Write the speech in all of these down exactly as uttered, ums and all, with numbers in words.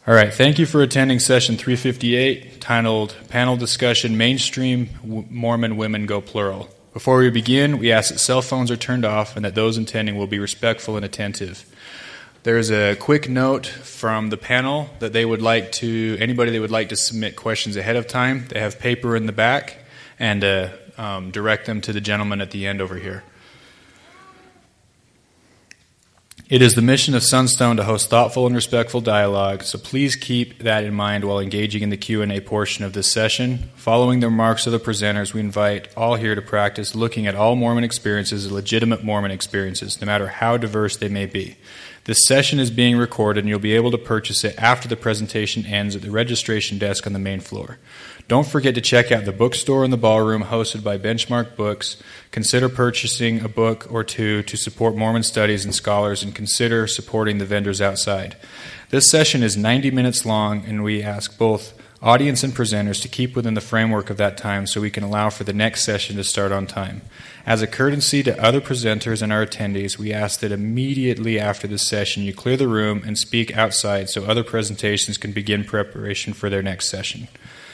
All right, thank you for attending session three fifty-eight, titled Panel Discussion, Mainstream Mormon Women Go Plural. Before we begin, we ask that cell phones are turned off and that those attending will be respectful and attentive. There's a quick note from the panel that they would like to, anybody that would like to submit questions ahead of time, they have paper in the back, and uh, um, direct them to the gentleman at the end over here. It is the mission of Sunstone to host thoughtful and respectful dialogue, so please keep that in mind while engaging in the Q and A portion of this session. Following the remarks of the presenters, we invite all here to practice looking at all Mormon experiences as legitimate Mormon experiences, no matter how diverse they may be. This session is being recorded, and you'll be able to purchase it after the presentation ends at the registration desk on the main floor. Don't forget to check out the bookstore in the ballroom hosted by Benchmark Books. Consider purchasing a book or two to support Mormon studies and scholars, and consider supporting the vendors outside. This session is ninety minutes long, and we ask both audience and presenters to keep within the framework of that time so we can allow for the next session to start on time. As a courtesy to other presenters and our attendees, we ask that immediately after this session you clear the room and speak outside so other presentations can begin preparation for their next session.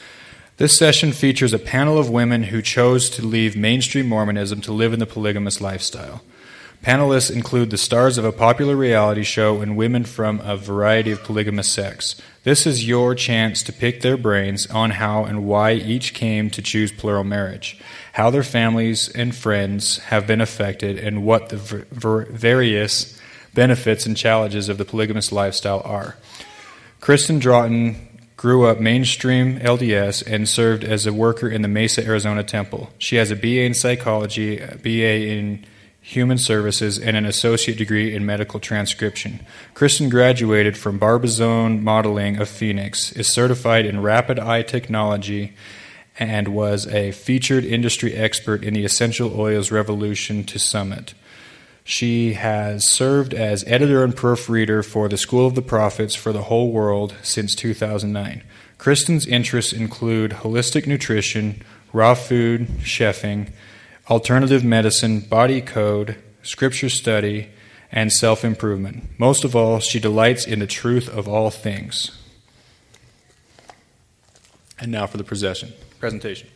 This session features a panel of women who chose to leave mainstream Mormonism to live in the polygamous lifestyle. Panelists include the stars of a popular reality show and women from a variety of polygamous sects. This is your chance to pick their brains on how and why each came to choose plural marriage, how their families and friends have been affected, and what the ver- various benefits and challenges of the polygamous lifestyle are. Kristen Draughton grew up mainstream L D S and served as a worker in the Mesa, Arizona temple. She has a B A in psychology, a B A in human services, and an associate degree in medical transcription. Kristen graduated from Barbizon Modeling of Phoenix, is certified in rapid eye technology, and was a featured industry expert in the essential oils revolution to Summit. She has served as editor and proofreader for the School of the Prophets for the Whole World since two thousand nine. Kristen's interests include holistic nutrition, raw food, chefing, alternative medicine, body code, scripture study, and self-improvement. Most of all, she delights in the truth of all things. And now for the presentation. presentation.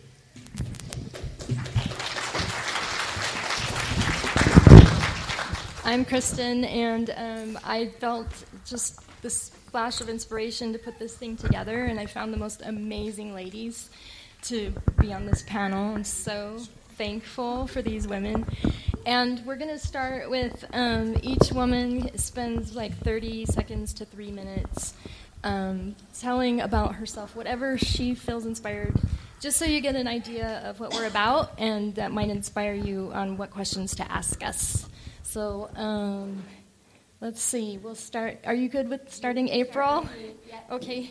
I'm Kristen, and um, I felt just this flash of inspiration to put this thing together, and I found the most amazing ladies to be on this panel. I'm so thankful for these women. And we're going to start with um, each woman spends like thirty seconds to three minutes um, telling about herself, whatever she feels inspired, just so you get an idea of what we're about, and that might inspire you on what questions to ask us. So um, let's see. We'll start. Are you good with starting April? Okay.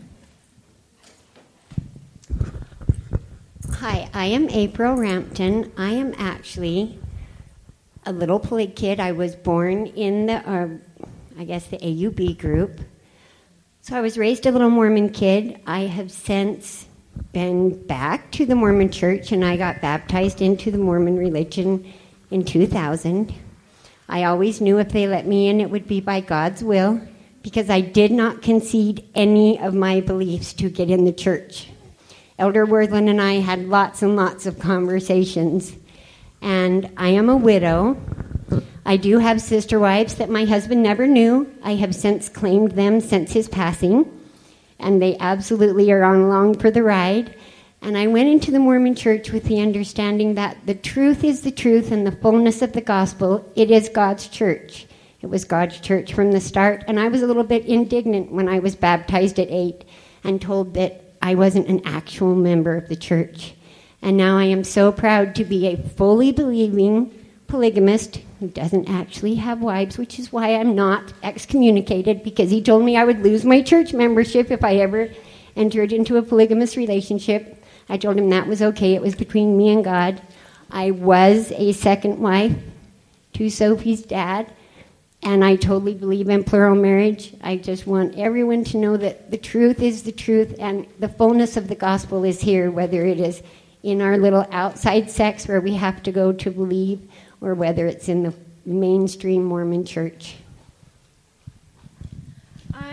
Hi, I am April Rampton. I am actually a little poly kid. I was born in the, uh, I guess, the A U B group. So I was raised a little Mormon kid. I have since been back to the Mormon church, and I got baptized into the Mormon religion in two thousand. I always knew if they let me in, it would be by God's will, because I did not concede any of my beliefs to get in the church. Elder Worthland and I had lots and lots of conversations, and I am a widow. I do have sister wives that my husband never knew. I have since claimed them since his passing, and they absolutely are on along for the ride. And I went into the Mormon church with the understanding that the truth is the truth and the fullness of the gospel. It is God's church. It was God's church from the start, and I was a little bit indignant when I was baptized at eight and told that I wasn't an actual member of the church. And now I am so proud to be a fully believing polygamist who doesn't actually have wives, which is why I'm not excommunicated, because he told me I would lose my church membership if I ever entered into a polygamous relationship. I told him that was okay. It was between me and God. I was a second wife to Sophie's dad, and I totally believe in plural marriage. I just want everyone to know that the truth is the truth, and the fullness of the gospel is here, whether it is in our little outside sects where we have to go to believe, or whether it's in the mainstream Mormon church. I am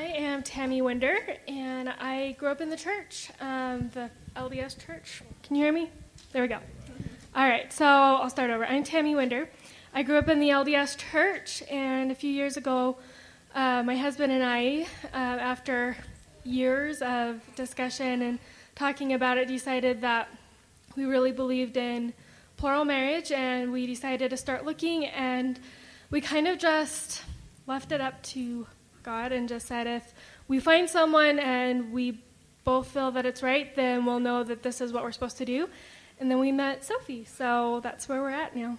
Tammy Winder, and I grew up in the church, um, the L D S church. Can you hear me? There we go. All right, so I'll start over. I'm Tammy Winder. I grew up in the L D S church, and a few years ago, uh, my husband and I, uh, after years of discussion and talking about it, decided that we really believed in plural marriage, and we decided to start looking, and we kind of just left it up to God and just said, if we find someone and we both feel that it's right, then we'll know that this is what we're supposed to do. And then we met Sophie, so that's where we're at now.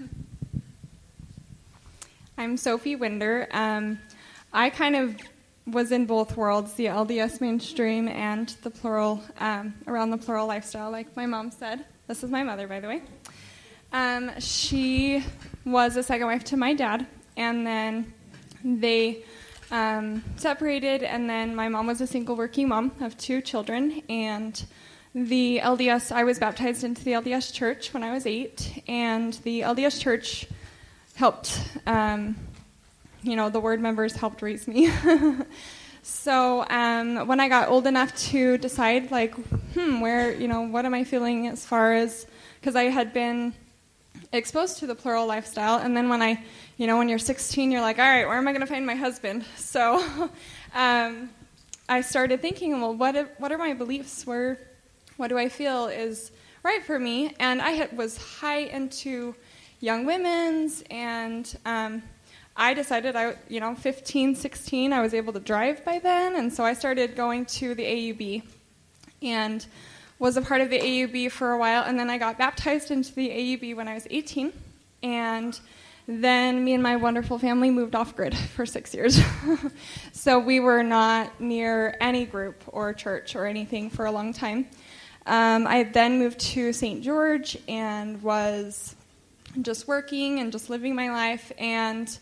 I'm Sophie Winder. Um, I kind of was in both worlds, the L D S mainstream and the plural, um, around the plural lifestyle, like my mom said. This is my mother, by the way. Um, she was a second wife to my dad, and then they um, separated, and then my mom was a single working mom of two children, and the L D S, I was baptized into the L D S church when I was eight, and the L D S church helped, um, you know, the ward members helped raise me. So um, when I got old enough to decide, like, hmm, where, you know, what am I feeling as far as, because I had been exposed to the plural lifestyle, and then when I, you know, when you're sixteen, you're like, all right, where am I going to find my husband? So um, I started thinking, well, what if, what are my beliefs? Where, what do I feel is right for me? And I had, was high into young women's, and um, I decided, I, you know, fifteen, sixteen, I was able to drive by then, and so I started going to the A U B and was a part of the A U B for a while, and then I got baptized into the A U B when I was eighteen, and then me and my wonderful family moved off-grid for six years. So we were not near any group or church or anything for a long time. Um, I then moved to Saint George and was just working and just living my life, and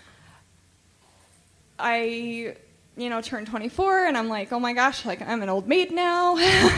I, you know, turned twenty-four, and I'm like, oh my gosh, like, I'm an old maid now.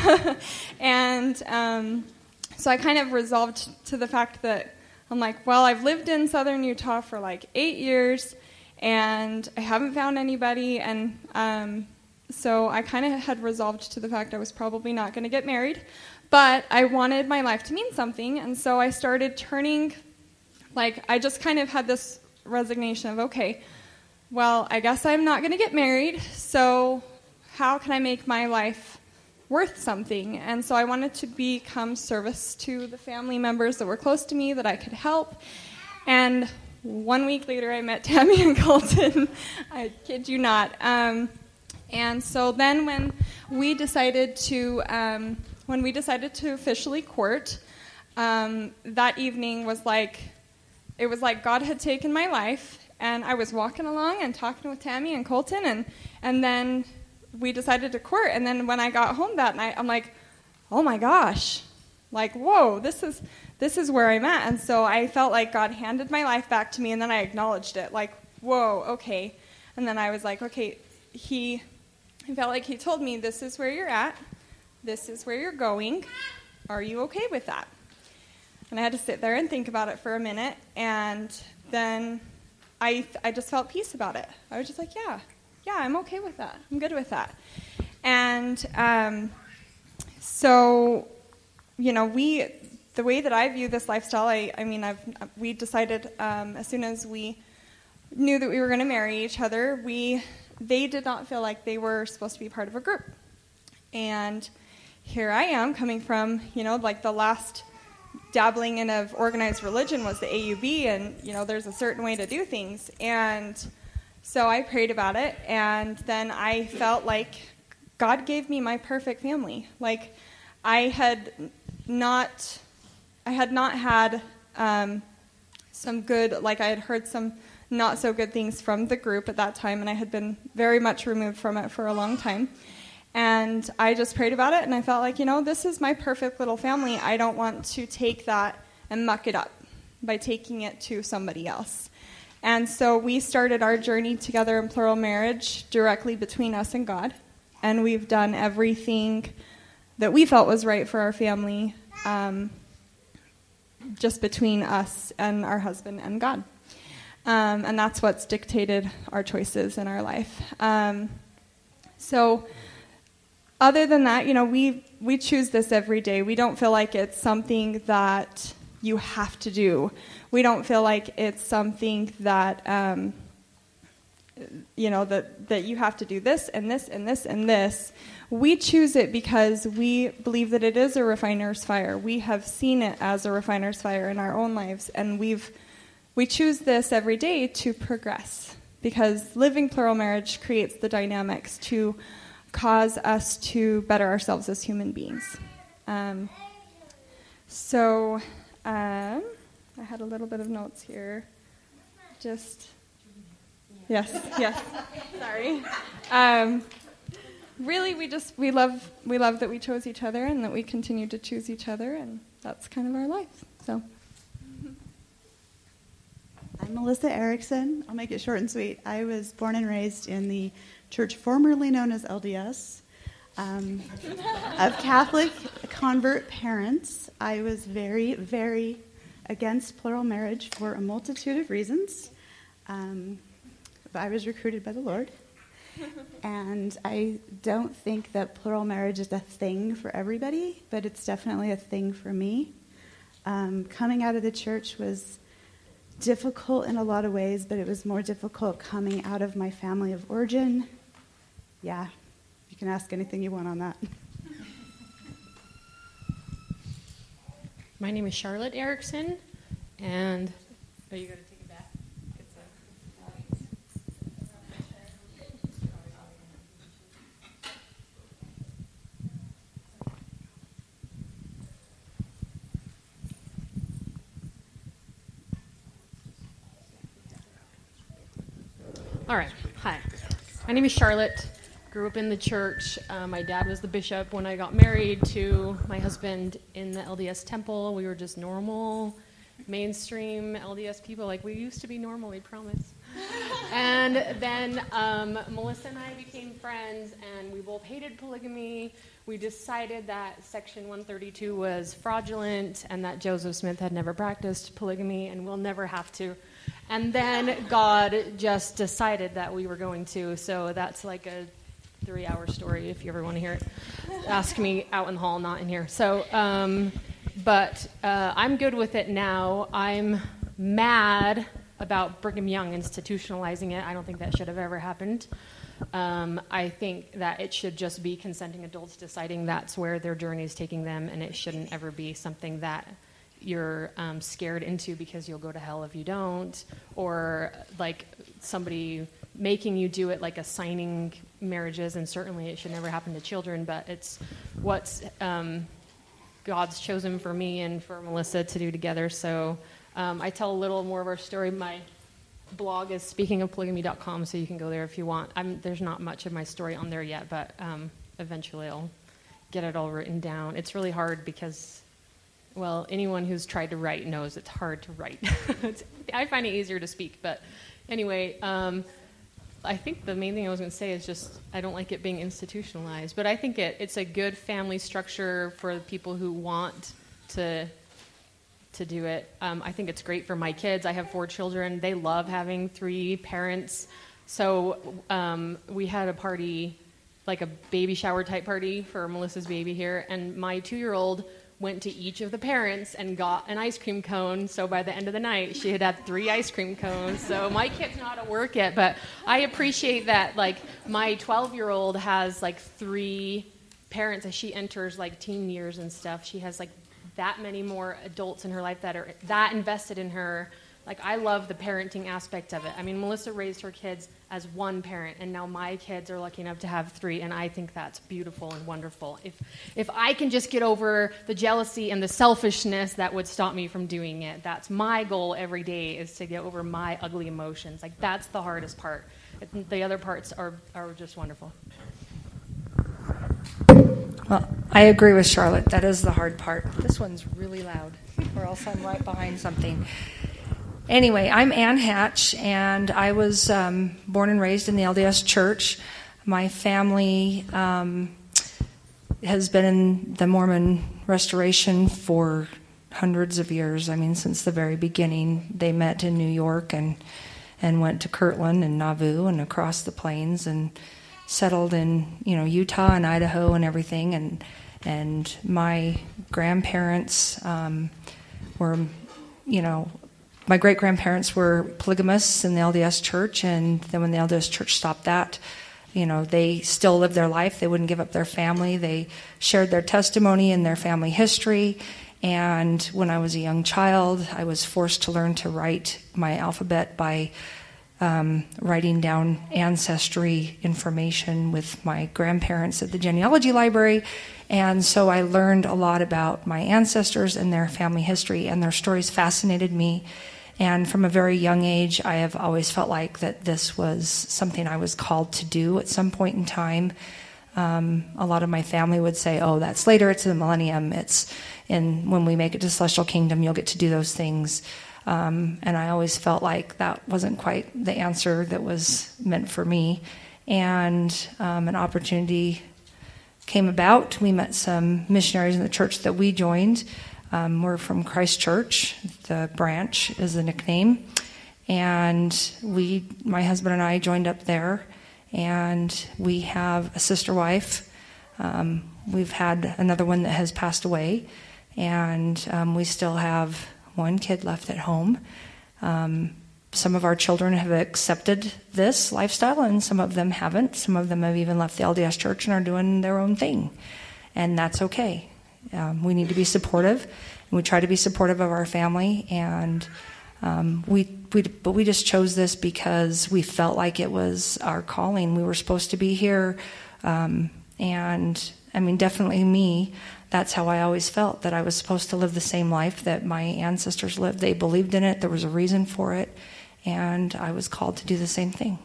And um, so I kind of resolved to the fact that I'm like, well, I've lived in southern Utah for like eight years, and I haven't found anybody, and um, so I kind of had resolved to the fact I was probably not going to get married, but I wanted my life to mean something, and so I started turning, like, I just kind of had this resignation of, okay, well, I guess I'm not going to get married, so how can I make my life worth something? And so I wanted to become service to the family members that were close to me that I could help. And one week later, I met Tammy and Colton. I kid you not. Um, and so then when we decided to, um, when we decided to officially court, um, that evening was like, it was like God had taken my life. And I was walking along and talking with Tammy and Colton, and, and then we decided to court. And then when I got home that night, I'm like, oh my gosh, like, whoa, this is this is where I'm at. And so I felt like God handed my life back to me, and then I acknowledged it, like, whoa, okay. And then I was like, okay, he, I felt like he told me, this is where you're at, this is where you're going, are you okay with that? And I had to sit there and think about it for a minute, and then I I just felt peace about it. I was just like, yeah, yeah, I'm okay with that. I'm good with that. And um, so, you know, we, the way that I view this lifestyle, I, I mean, I've we decided um, as soon as we knew that we were going to marry each other, we they did not feel like they were supposed to be part of a group. And here I am coming from, you know, like the last dabbling in of organized religion was the A U B, and, you know, there's a certain way to do things. And so I prayed about it, and then I felt like God gave me my perfect family. Like, I had not, I had not had um, some good, like I had heard some not so good things from the group at that time, and I had been very much removed from it for a long time. And I just prayed about it, and I felt like, you know, this is my perfect little family. I don't want to take that and muck it up by taking it to somebody else. And so we started our journey together in plural marriage directly between us and God. And we've done everything that we felt was right for our family, um, just between us and our husband and God. Um, and that's what's dictated our choices in our life. Um So other than that, you know, we, we choose this every day. We don't feel like it's something that you have to do. We don't feel like it's something that, um, you know, that, that you have to do this and this and this and this. We choose it because we believe that it is a refiner's fire. We have seen it as a refiner's fire in our own lives, and we've we choose this every day to progress, because living plural marriage creates the dynamics to cause us to better ourselves as human beings. Um, so um, I had a little bit of notes here. Just, yes, yes, sorry. Um, really, we just, we love, we love that we chose each other and that we continue to choose each other, and that's kind of our life, so. I'm Melissa Erickson. I'll make it short and sweet. I was born and raised in the church formerly known as L D S, um, of Catholic convert parents. I was very, very against plural marriage for a multitude of reasons. Um, but I was recruited by the Lord. And I don't think that plural marriage is a thing for everybody, but it's definitely a thing for me. Um, coming out of the church was difficult in a lot of ways, but it was more difficult coming out of my family of origin. Yeah, you can ask anything you want on that. My name is Charlotte Erickson, and are you going to take it back? It's a... All right. Hi. My name is Charlotte. Grew up in the church. Uh, my dad was the bishop when I got married to my husband in the L D S temple. We were just normal, mainstream L D S people. Like, we used to be normal, I promise. And then um, Melissa and I became friends, and we both hated polygamy. We decided that Section one thirty-two was fraudulent and that Joseph Smith had never practiced polygamy and will never have to. And then God just decided that we were going to, so that's like a three-hour story if you ever want to hear it. Ask me out in the hall, not in here. So, um, but uh, I'm good with it now. I'm mad about Brigham Young institutionalizing it. I don't think that should have ever happened. Um, I think that it should just be consenting adults deciding that's where their journey is taking them, and it shouldn't ever be something that you're um, scared into because you'll go to hell if you don't, or like somebody making you do it, like assigning marriages, and certainly it should never happen to children, but it's what's um, God's chosen for me and for Melissa to do together. So um, I tell a little more of our story. My blog is speaking of polygamy dot com, so you can go there if you want. I'm, there's not much of my story on there yet, but um, eventually I'll get it all written down. It's really hard because, well, anyone who's tried to write knows it's hard to write. it's, I find it easier to speak, but anyway, um, I think the main thing I was going to say is just I don't like it being institutionalized, but I think it, it's a good family structure for people who want to to do it. Um, I think it's great for my kids. I have four children. They love having three parents. So um, we had a party, like a baby shower type party for Melissa's baby here, and my two-year-old went to each of the parents and got an ice cream cone. So by the end of the night, she had had three ice cream cones. So my kid's not at work yet, but I appreciate that, like, my twelve-year-old has, like, three parents as she enters, like, teen years and stuff. She has, like, that many more adults in her life that are that invested in her. Like, I love the parenting aspect of it. I mean, Melissa raised her kids as one parent, and now my kids are lucky enough to have three, and I think that's beautiful and wonderful. If if I can just get over the jealousy and the selfishness that would stop me from doing it, that's my goal every day, is to get over my ugly emotions. Like, that's the hardest part. The other parts are, are just wonderful. Well, I agree with Charlotte. That is the hard part. This one's really loud, or else I'm right behind something. Anyway, I'm Ann Hatch, and I was um, born and raised in the L D S Church. My family um, has been in the Mormon Restoration for hundreds of years. I mean, since the very beginning. They met in New York and and went to Kirtland and Nauvoo and across the plains, and settled in, you know, Utah and Idaho and everything, and and my grandparents um, were, you know, my great-grandparents were polygamists in the L D S Church, and then when the L D S Church stopped that, you know, they still lived their life. They wouldn't give up their family. They shared their testimony and their family history. And when I was a young child, I was forced to learn to write my alphabet by um, writing down ancestry information with my grandparents at the genealogy library. And so I learned a lot about my ancestors and their family history, and their stories fascinated me. And from a very young age, I have always felt like that this was something I was called to do at some point in time. Um, a lot of my family would say, oh, that's later, it's in the millennium, it's in when we make it to Celestial Kingdom, you'll get to do those things. Um, and I always felt like that wasn't quite the answer that was meant for me. And um, an opportunity came about. We met some missionaries in the church that we joined. Um, we're from Christ Church. The branch is the nickname. And we, my husband and I joined up there. And we have a sister wife. Um, we've had another one that has passed away. And um, we still have one kid left at home. Um, some of our children have accepted this lifestyle, and some of them haven't. Some of them have even left the L D S Church and are doing their own thing. And that's okay. Um, we need to be supportive, and we try to be supportive of our family. And um, we, we, but we just chose this because we felt like it was our calling. We were supposed to be here, um, and I mean, definitely me. That's how I always felt, that I was supposed to live the same life that my ancestors lived. They believed in it. There was a reason for it, and I was called to do the same thing.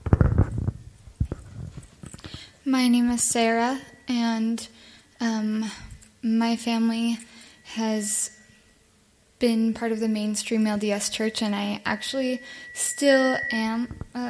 My name is Sarah, and um, my family has been part of the mainstream L D S Church, and I actually still am. Uh,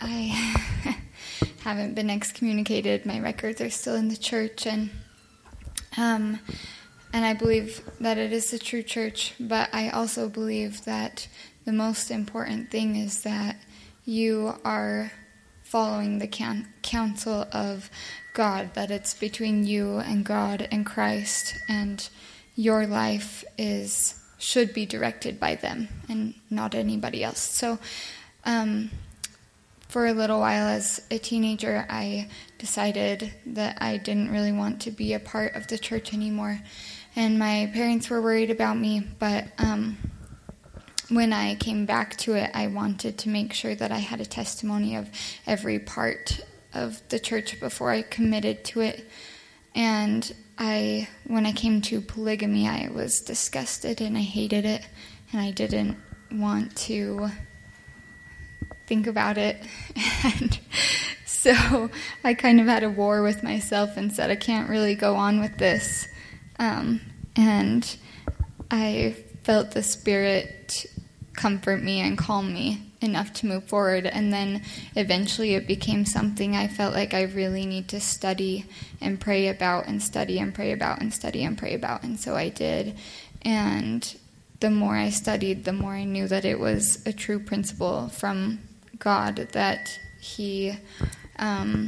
I haven't been excommunicated. My records are still in the church, and um, and I believe that it is the true church, but I also believe that the most important thing is that you are following the can- counsel of God, that it's between you and God and Christ, and your life is should be directed by them and not anybody else. So um, for a little while as a teenager, I decided that I didn't really want to be a part of the church anymore, and my parents were worried about me, but um, when I came back to it, I wanted to make sure that I had a testimony of every part of the church before I committed to it. And I, when I came to polygamy, I was disgusted and I hated it, and I didn't want to think about it. And so I kind of had a war with myself and said, I can't really go on with this. Um, and I felt the Spirit comfort me and calm me enough to move forward, and then eventually it became something I felt like I really need to study and pray about and study and pray about and study and pray about, and so I did. And the more I studied, the more I knew that it was a true principle from God that He um,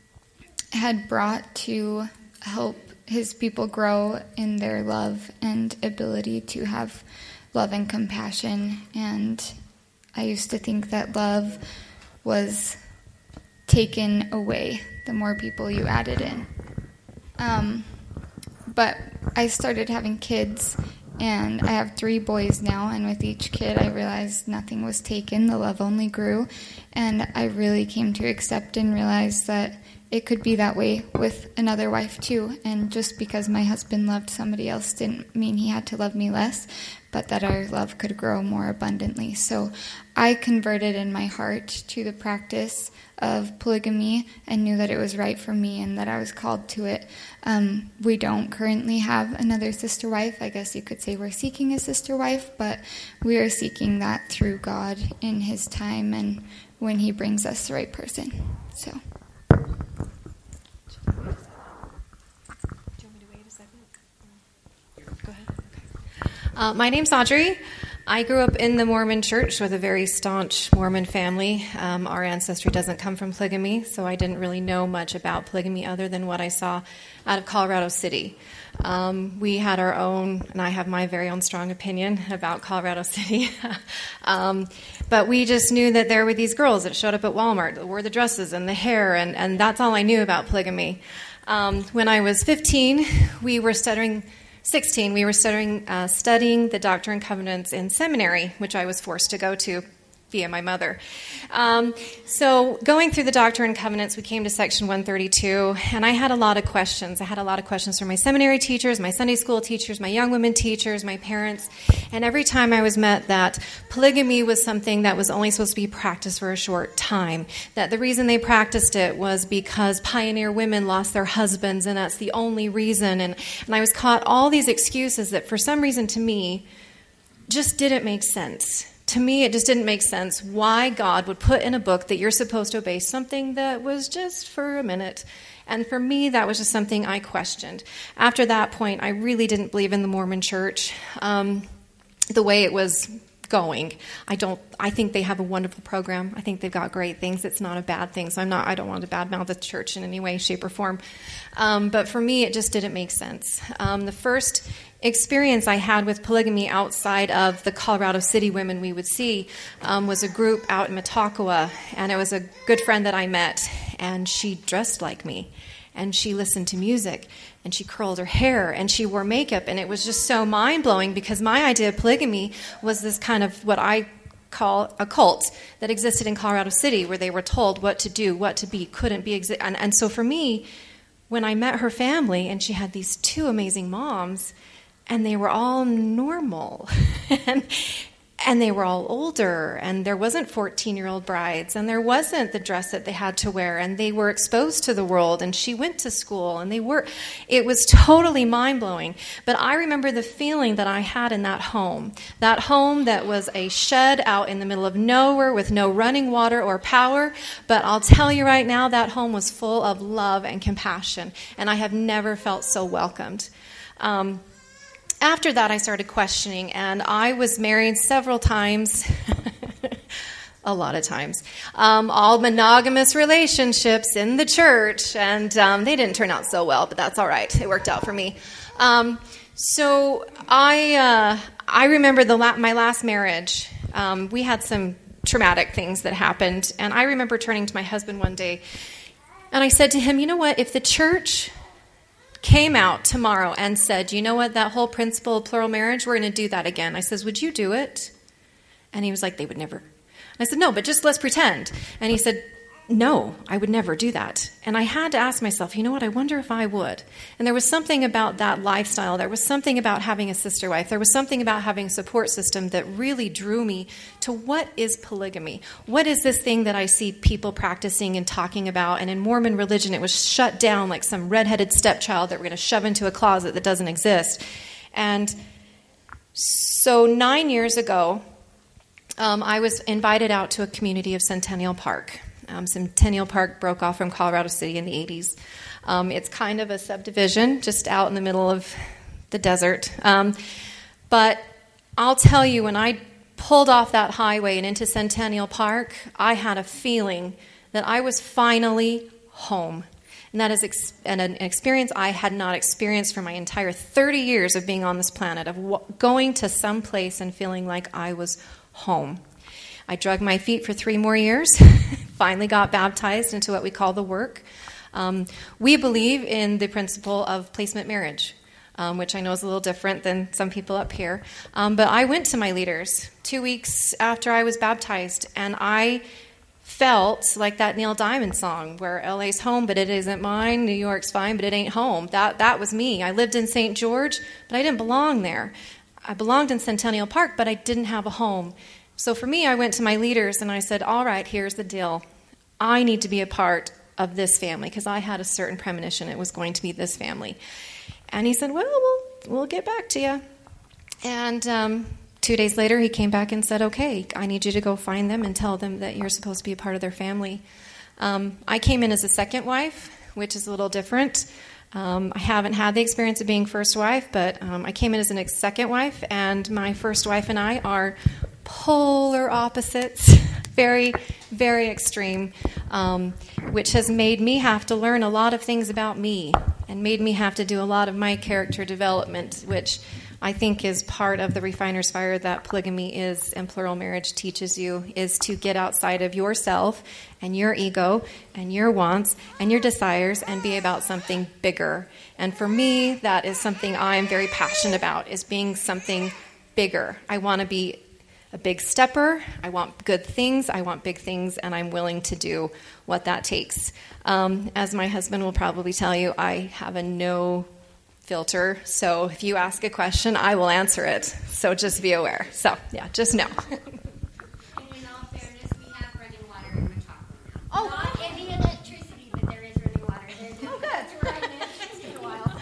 had brought to help His people grow in their love and ability to have love and compassion. And I used to think that love was taken away the more people you added in. Um, but I started having kids, and I have three boys now, and with each kid I realized nothing was taken, the love only grew, and I really came to accept and realize that it could be that way with another wife too, and just because my husband loved somebody else didn't mean he had to love me less, but that our love could grow more abundantly. So I converted in my heart to the practice of polygamy and knew that it was right for me and that I was called to it. Um, we don't currently have another sister wife. I guess you could say we're seeking a sister wife, but we are seeking that through God in His time and when He brings us the right person. So. Uh, my name's Audrey. I grew up in the Mormon church with a very staunch Mormon family. Um, our ancestry doesn't come from polygamy, so I didn't really know much about polygamy other than what I saw out of Colorado City. Um, we had our own, and I have my very own strong opinion about Colorado City. um, but we just knew that there were these girls that showed up at Walmart that wore the dresses and the hair, and, and that's all I knew about polygamy. Um, when I was fifteen, we were studying, sixteen, we were studying, uh, studying the Doctrine and Covenants in seminary, which I was forced to go to via my mother. Um, so going through the Doctrine and Covenants, we came to section one thirty-two, and I had a lot of questions. I had a lot of questions from my seminary teachers, my Sunday school teachers, my young women teachers, my parents, and every time I was met that polygamy was something that was only supposed to be practiced for a short time, that the reason they practiced it was because pioneer women lost their husbands, and that's the only reason, and, and I was caught all these excuses that for some reason to me just didn't make sense. To me, it just didn't make sense why God would put in a book that you're supposed to obey something that was just for a minute. And for me, that was just something I questioned. After that point, I really didn't believe in the Mormon church, um, the way it was going. I don't. I think they have a wonderful program. I think they've got great things. It's not a bad thing. So I'm not. I don't want to badmouth the church in any way, shape, or form. Um, but for me, it just didn't make sense. Um, the first experience I had with polygamy outside of the Colorado City women we would see um, was a group out in Matauqua, and it was a good friend that I met, and she dressed like me, and she listened to music, and she curled her hair, and she wore makeup, and it was just so mind-blowing because my idea of polygamy was this kind of what I call a cult that existed in Colorado City where they were told what to do, what to be, couldn't be, exi- and, and so for me, when I met her family, and she had these two amazing moms, and they were all normal, and, and they were all older, and there wasn't fourteen-year-old brides, and there wasn't the dress that they had to wear, and they were exposed to the world, and she went to school, and they were, it was totally mind-blowing. But I remember the feeling that I had in that home, that home that was a shed out in the middle of nowhere with no running water or power, but I'll tell you right now, that home was full of love and compassion, and I have never felt so welcomed. Um, After that, I started questioning, and I was married several times, a lot of times, um, all monogamous relationships in the church, and um, they didn't turn out so well, but that's all right. It worked out for me. Um, so I uh, I remember the la- my last marriage. Um, we had some traumatic things that happened, and I remember turning to my husband one day, and I said to him, you know what, if the church came out tomorrow and said, you know what, that whole principle of plural marriage, we're going to do that again. I says, would you do it? And he was like, they would never. I said, no, but just let's pretend. And he said, no, I would never do that. And I had to ask myself, you know what, I wonder if I would. And there was something about that lifestyle. There was something about having a sister wife. There was something about having a support system that really drew me to what is polygamy? What is this thing that I see people practicing and talking about? And in Mormon religion, it was shut down like some redheaded stepchild that we're going to shove into a closet that doesn't exist. And so nine years ago, um, I was invited out to a community of Centennial Park. Um, Centennial Park broke off from Colorado City in the eighties. Um, it's kind of a subdivision just out in the middle of the desert. Um, but I'll tell you, when I pulled off that highway and into Centennial Park, I had a feeling that I was finally home. And that is ex- an, an experience I had not experienced for my entire thirty years of being on this planet, of w- going to some place and feeling like I was home. I drug my feet for three more years, finally got baptized into what we call the work. Um, we believe in the principle of placement marriage, um, which I know is a little different than some people up here. Um, but I went to my leaders two weeks after I was baptized, and I felt like that Neil Diamond song, where L A's home, but it isn't mine. New York's fine, but it ain't home. That, that was me. I lived in Saint George, but I didn't belong there. I belonged in Centennial Park, but I didn't have a home. So for me, I went to my leaders and I said, all right, here's the deal. I need to be a part of this family because I had a certain premonition it was going to be this family. And he said, well, we'll, we'll get back to you. And um, two days later, he came back and said, okay, I need you to go find them and tell them that you're supposed to be a part of their family. Um, I came in as a second wife, which is a little different. Um, I haven't had the experience of being first wife, but um, I came in as a second wife, and my first wife and I are polar opposites, very, very extreme, um, which has made me have to learn a lot of things about me and made me have to do a lot of my character development, which I think is part of the refiner's fire that polygamy is and plural marriage teaches you, is to get outside of yourself and your ego and your wants and your desires and be about something bigger. And for me, that is something I'm very passionate about, is being something bigger. I want to be a big stepper. I want good things. I want big things, and I'm willing to do what that takes. Um, as my husband will probably tell you, I have a no filter, so if you ask a question, I will answer it. So just be aware. So, yeah, just know. And in all fairness, we have running water in Metropolis. Oh, not any electricity, but there is running water. There's no, oh, good. That's where I live. It's been a while.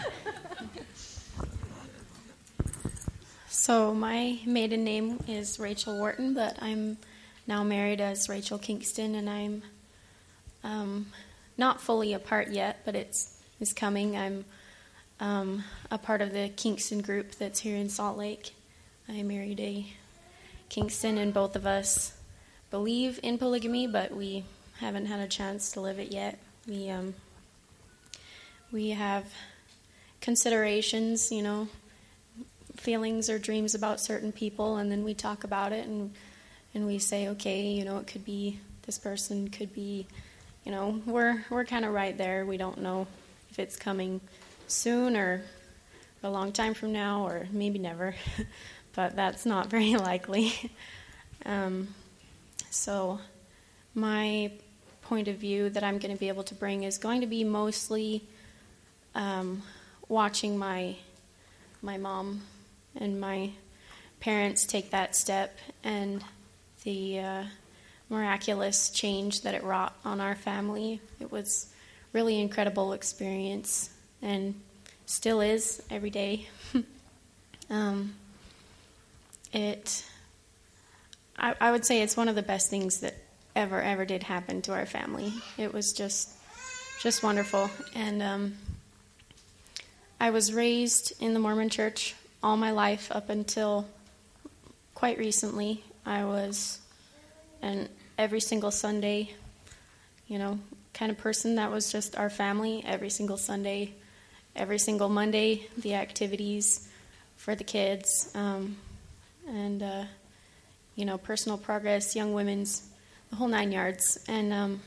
So my maiden name is Rachel Wharton, but I'm now married as Rachel Kingston, and I'm um, not fully apart yet, but it's it's coming. I'm Um, a part of the Kingston group that's here in Salt Lake. I married a Kingston, and both of us believe in polygamy, but we haven't had a chance to live it yet. We um, we have considerations, you know, feelings or dreams about certain people, and then we talk about it, and and we say, okay, you know, it could be this person, could be, you know, we're we're kind of right there. We don't know if it's coming soon or a long time from now or maybe never, but that's not very likely. Um, so my point of view that I'm going to be able to bring is going to be mostly um, watching my my mom and my parents take that step and the uh, miraculous change that it wrought on our family. It was really incredible experience. And still is every day. um, it, I, I would say it's one of the best things that ever, ever did happen to our family. It was just, just wonderful. And um, I was raised in the Mormon Church all my life up until quite recently. I was an every single Sunday, you know, kind of person that was just our family every single Sunday. Every single Monday, the activities for the kids, um, and, uh, you know, personal progress, young women's, the whole nine yards. And, um,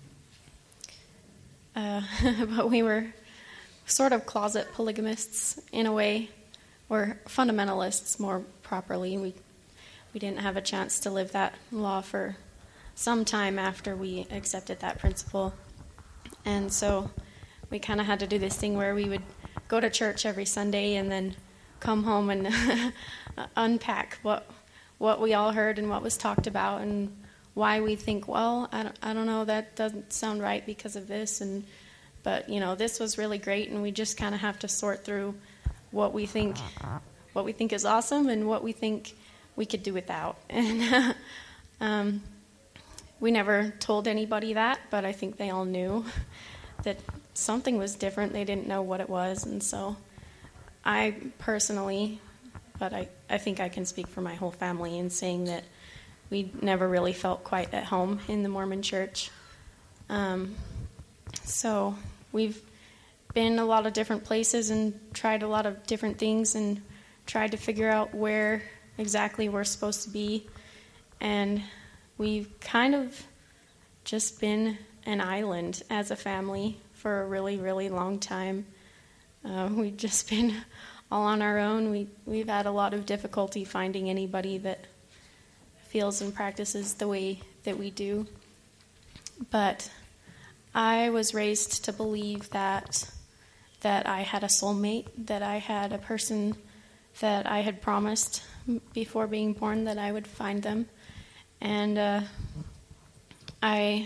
uh, but we were sort of closet polygamists in a way, or fundamentalists more properly. We, we didn't have a chance to live that law for some time after we accepted that principle. And so we kind of had to do this thing where we would go to church every Sunday and then come home and unpack what what we all heard and what was talked about and why we think, well, I don't, I don't know, that doesn't sound right because of this, and but you know, this was really great, and we just kind of have to sort through what we think what we think is awesome and what we think we could do without. And um, we never told anybody that, but I think they all knew that something was different. They didn't know what it was. And so I personally, but I, I think I can speak for my whole family in saying that we never really felt quite at home in the Mormon Church. Um, so we've been a lot of different places and tried a lot of different things and tried to figure out where exactly we're supposed to be. And we've kind of just been an island as a family for a really, really long time. Uh, we've just been all on our own. We, we've had a lot of difficulty finding anybody that feels and practices the way that we do. But I was raised to believe that that I had a soulmate, that I had a person that I had promised before being born that I would find them. And uh, I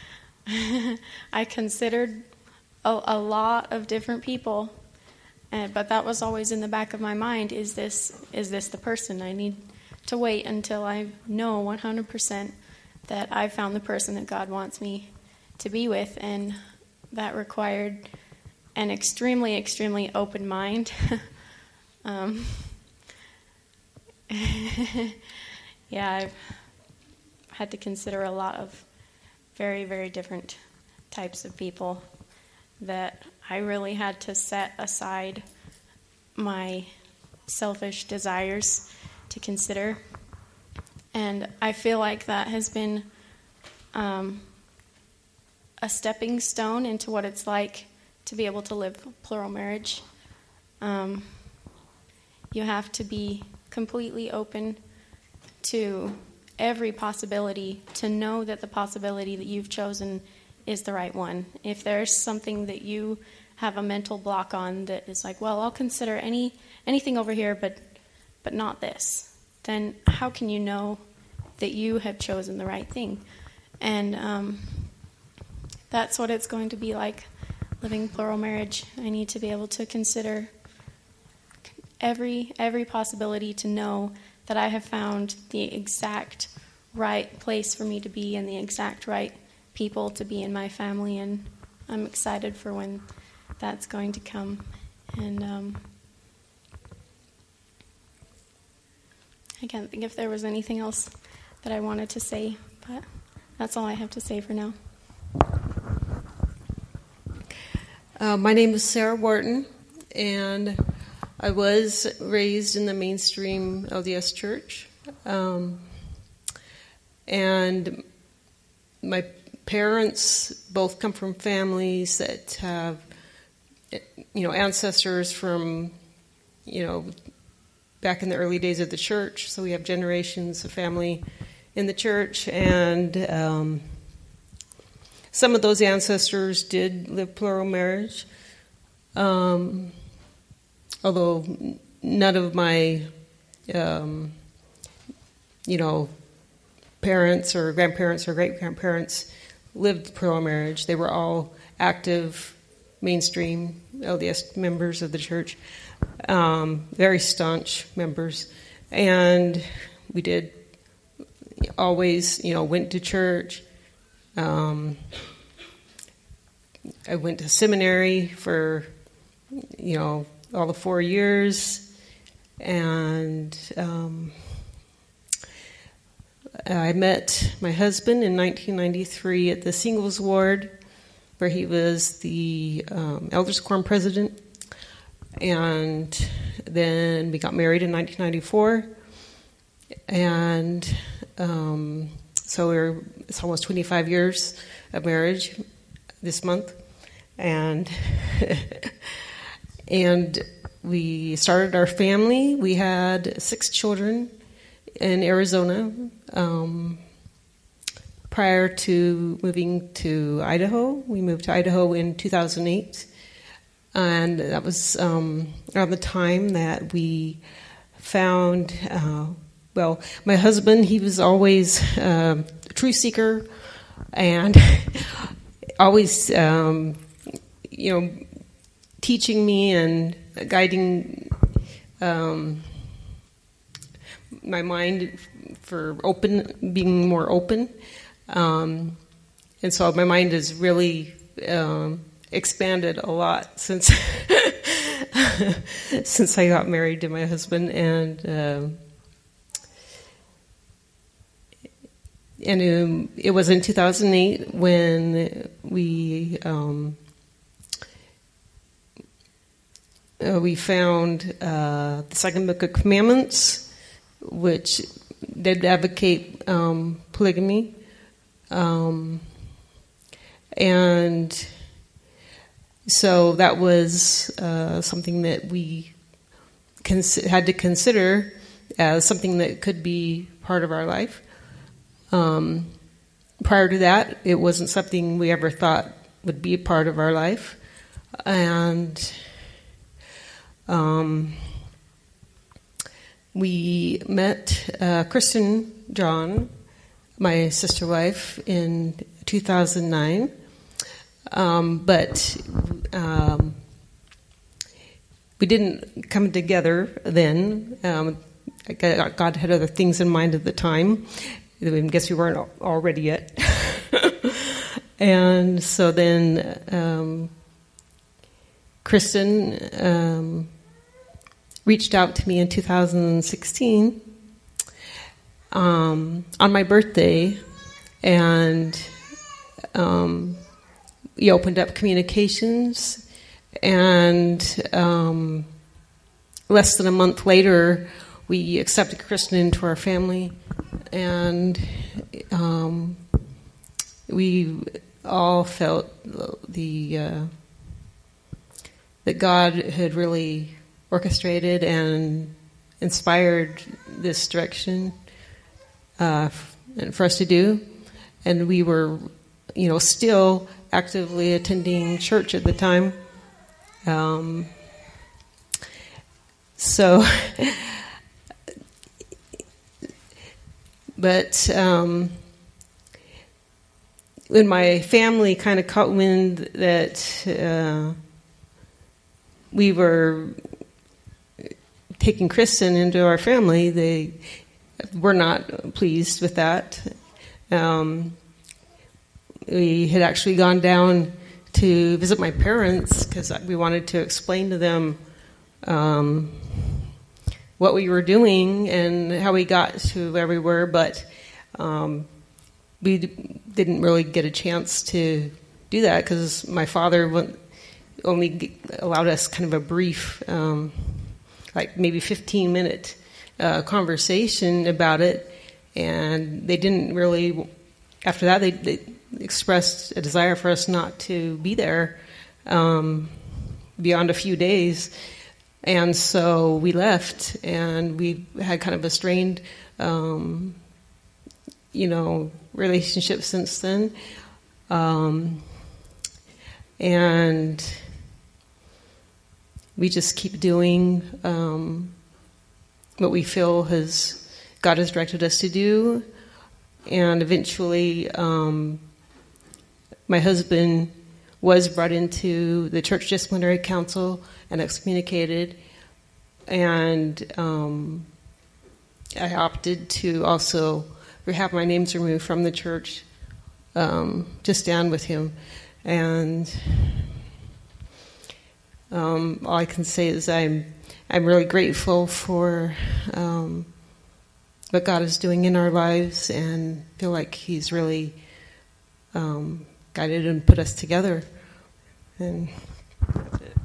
I considered a, a lot of different people, uh, but that was always in the back of my mind. Is this is this the person? I need to wait until I know one hundred percent that I found the person that God wants me to be with, and that required an extremely, extremely open mind. um, yeah, I've had to consider a lot of very, very different types of people that I really had to set aside my selfish desires to consider. And I feel like that has been um, a stepping stone into what it's like to be able to live plural marriage. Um, you have to be completely open to every possibility, to know that the possibility that you've chosen is the right one. If there's something that you have a mental block on that is like, well, I'll consider any anything over here, but but not this, then how can you know that you have chosen the right thing? And um, that's what it's going to be like living plural marriage. I need to be able to consider every every possibility to know that I have found the exact right place for me to be and the exact right people to be in my family, and I'm excited for when that's going to come. And um, I can't think if there was anything else that I wanted to say, but that's all I have to say for now. Uh, my name is Sarah Wharton, and I was raised in the mainstream L D S church, um, and my parents both come from families that have, you know, ancestors from, you know, back in the early days of the church. So we have generations of family in the church, and um, some of those ancestors did live plural marriage. Um, although none of my, um, you know, parents or grandparents or great-grandparents lived plural marriage. They were all active, mainstream L D S members of the church, um, very staunch members. And we did always, you know, went to church. Um, I went to seminary for, you know, all the four years, and um, I met my husband in nineteen ninety-three at the Singles Ward, where he was the um, Elders Quorum president, and then we got married in nineteen ninety-four, and um, so we're it's almost twenty-five years of marriage this month, and. And we started our family. We had six children in Arizona um, prior to moving to Idaho. We moved to Idaho in two thousand eight. And that was um, around the time that we found, uh, well, my husband, he was always uh, a truth seeker and always, um, you know, teaching me and guiding um, my mind for open, being more open. Um, and so my mind has really um, expanded a lot since since I got married to my husband. And um, and um, it was in two thousand eight when we... Um, Uh, we found uh, the Second Book of Commandments, which did advocate um, polygamy. Um, and so that was uh, something that we cons- had to consider as something that could be part of our life. Um, prior to that, it wasn't something we ever thought would be a part of our life. And... Um, we met uh, Kristen John, my sister wife, in two thousand nine, um, but um, we didn't come together then. Um, God had other things in mind at the time. I guess we weren't all ready yet. And so then... Um, Kristen um, reached out to me in two thousand sixteen um, on my birthday, and um, we opened up communications, and um, less than a month later, we accepted Kristen into our family, and um, we all felt the uh, that God had really orchestrated and inspired this direction uh, for us to do, and we were, you know, still actively attending church at the time. Um, so, but um, when my family kind of caught wind that uh, we were taking Kristen into our family, they were not pleased with that. Um, we had actually gone down to visit my parents because we wanted to explain to them um, what we were doing and how we got to where we were, but um, we d- didn't really get a chance to do that because my father went, only g- allowed us kind of a brief, um, like maybe fifteen minute uh, conversation about it, and they didn't really, after that they, they expressed a desire for us not to be there um, beyond a few days. And so we left, and we had kind of a strained, um, you know, relationship since then. Um, and we just keep doing um, what we feel has God has directed us to do. And eventually, um, my husband was brought into the Church Disciplinary Council and excommunicated, and um, I opted to also have my names removed from the church um, to stand with him. And um, all I can say is I'm I'm really grateful for um, what God is doing in our lives, and feel like He's really um, guided and put us together. And that's it.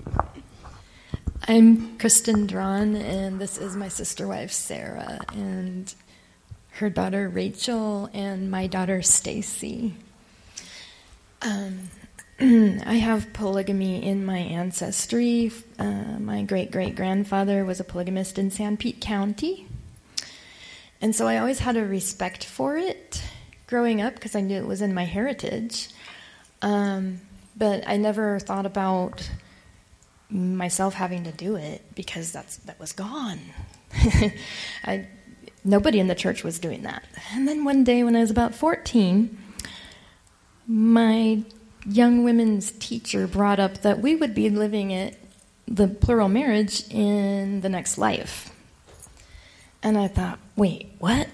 I'm Kristen Drawn, and this is my sister wife Sarah, and her daughter Rachel, and my daughter Stacy. Um, I have polygamy in my ancestry. Uh, my great-great-grandfather was a polygamist in San Pete County, and so I always had a respect for it growing up because I knew it was in my heritage. Um, but I never thought about myself having to do it because that's that was gone. I, nobody in the church was doing that. And then one day when I was about fourteen, my young women's teacher brought up that we would be living it, the plural marriage in the next life. And I thought, wait, what?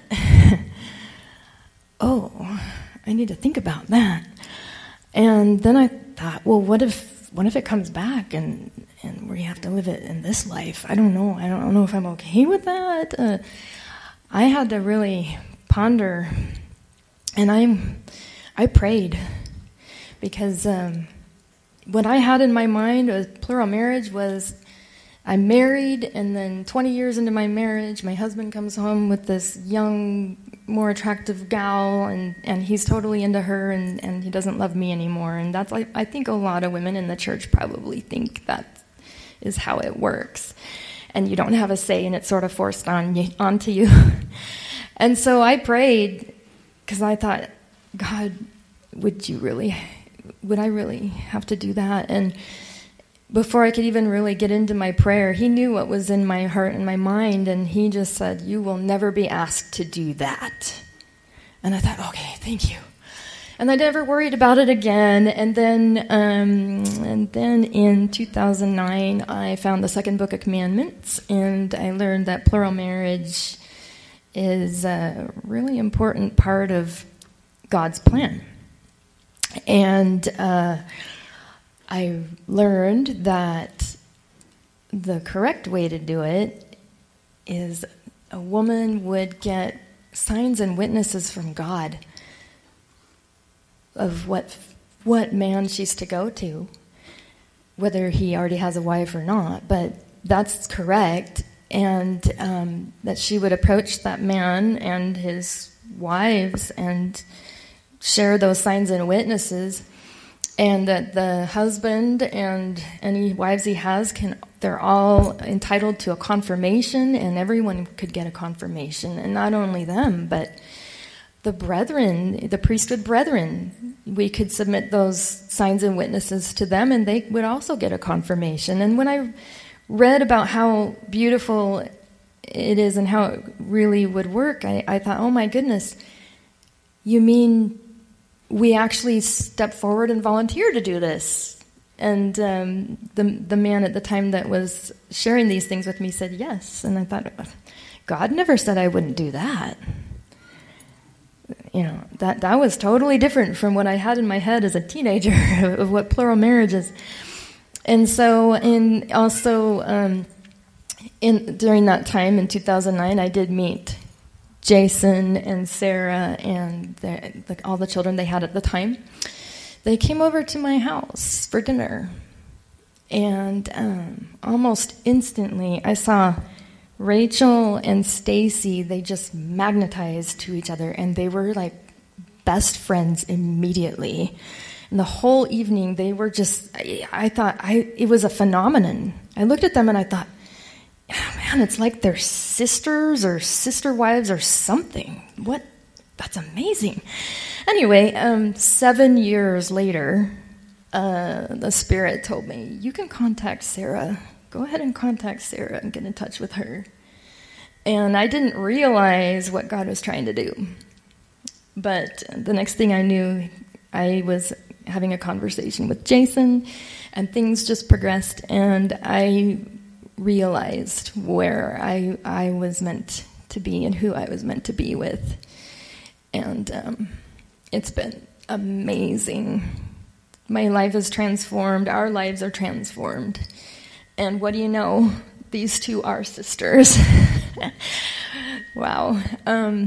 Oh, I need to think about that. And then I thought, well, what if what if it comes back and, and we have to live it in this life? I don't know. I don't know if I'm okay with that. Uh, I had to really ponder, and I I prayed because um, what I had in my mind was plural marriage was I'm married, and then twenty years into my marriage, my husband comes home with this young, more attractive gal, and, and he's totally into her, and, and he doesn't love me anymore. And that's like, I think a lot of women in the church probably think that is how it works. And you don't have a say, and it's sort of forced on you, onto you. And so I prayed, because I thought, God, would you really, would I really have to do that? And before I could even really get into my prayer, he knew what was in my heart and my mind, and he just said, you will never be asked to do that. And I thought, okay, thank you. And I never worried about it again. And then um, and then in two thousand nine, I found the second book of commandments, and I learned that plural marriage is a really important part of God's plan. And uh I learned that the correct way to do it is a woman would get signs and witnesses from God of what what man she's to go to, whether he already has a wife or not. But that's correct, and um, that she would approach that man and his wives and share those signs and witnesses, and that the husband and any wives he has can they're all entitled to a confirmation, and everyone could get a confirmation, and not only them, but the brethren, the priesthood brethren, we could submit those signs and witnesses to them, and they would also get a confirmation. And when I read about how beautiful it is and how it really would work, I, I thought, oh my goodness, you mean we actually stepped forward and volunteered to do this? And um, the the man at the time that was sharing these things with me said yes. And I thought, God never said I wouldn't do that. You know, that, that was totally different from what I had in my head as a teenager of what plural marriage is. And so, and also, um, in during that time in two thousand nine, I did meet Jason and Sarah and the, the, all the children they had at the time. They came over to my house for dinner, and um, almost instantly, I saw Rachel and Stacy. They just magnetized to each other, and they were like best friends immediately. And the whole evening, they were just, I, I thought, I it was a phenomenon. I looked at them and I thought, oh, man, it's like they're sisters or sister wives or something. What? That's amazing. Anyway, um, seven years later, uh, the Spirit told me, you can contact Sarah. Go ahead and contact Sarah and get in touch with her. And I didn't realize what God was trying to do. But the next thing I knew, I was having a conversation with Jason, and things just progressed, and I realized where I I was meant to be and who I was meant to be with. And um, it's been amazing. My life is transformed. Our lives are transformed. And what do you know? These two are sisters. Wow. Um,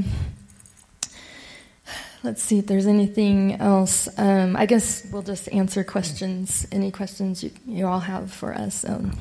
let's see if there's anything else. Um, I guess we'll just answer questions. Any questions you, you all have for us? Um,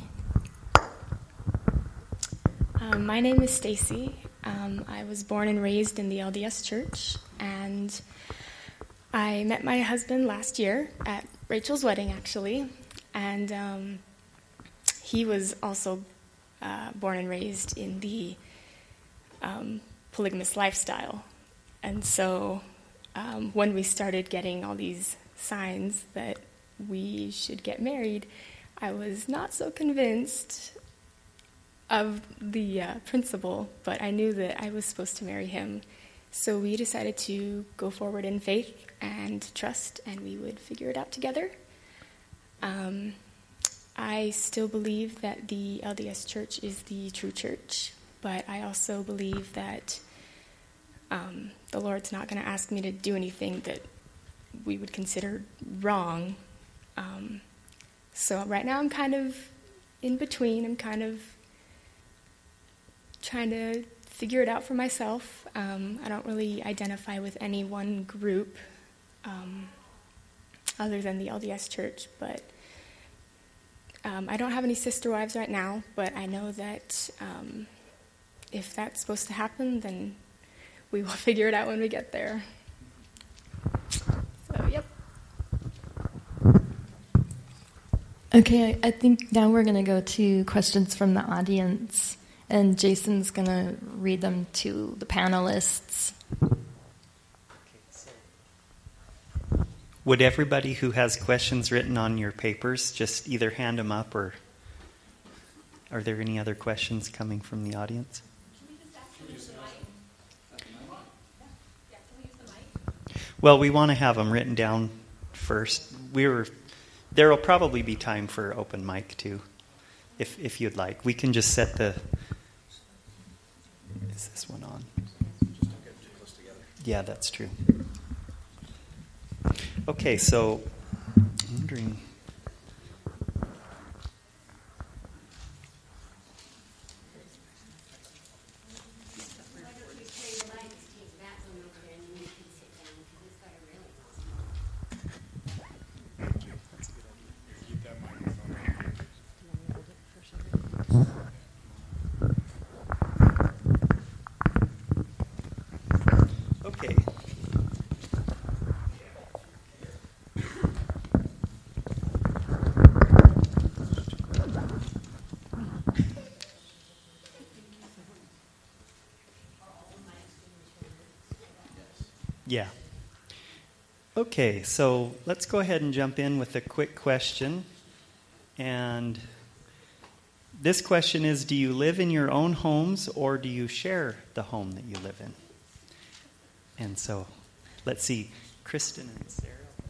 um, my name is Stacy. Um, I was born and raised in the L D S Church, and I met my husband last year at Rachel's wedding, actually, and um, he was also uh, born and raised in the um, polygamous lifestyle. And so um, when we started getting all these signs that we should get married, I was not so convinced of the uh, principle, but I knew that I was supposed to marry him. So we decided to go forward in faith and trust, and we would figure it out together. Um, I still believe that the L D S Church is the true church, but I also believe that um, the Lord's not going to ask me to do anything that we would consider wrong. Um, so right now I'm kind of in between. I'm kind of trying to figure it out for myself. Um, I don't really identify with any one group um, other than the L D S Church, but um, I don't have any sister wives right now, but I know that um, if that's supposed to happen, then we will figure it out when we get there. So, yep. Okay, I, I think now we're going to go to questions from the audience. And Jason's going to read them to the panelists. Would everybody who has questions written on your papers just either hand them up, or are there any other questions coming from the audience? Well, we want to have them written down first. We were, there will probably be time for open mic too, if if you'd like. We can just set the... Is this one on? Yeah, that's true. Okay, so I'm wondering, Yeah. Okay, so let's go ahead and jump in with a quick question. And this question is, do you live in your own homes or do you share the home that you live in? And so, let's see, Kristen and Sarah.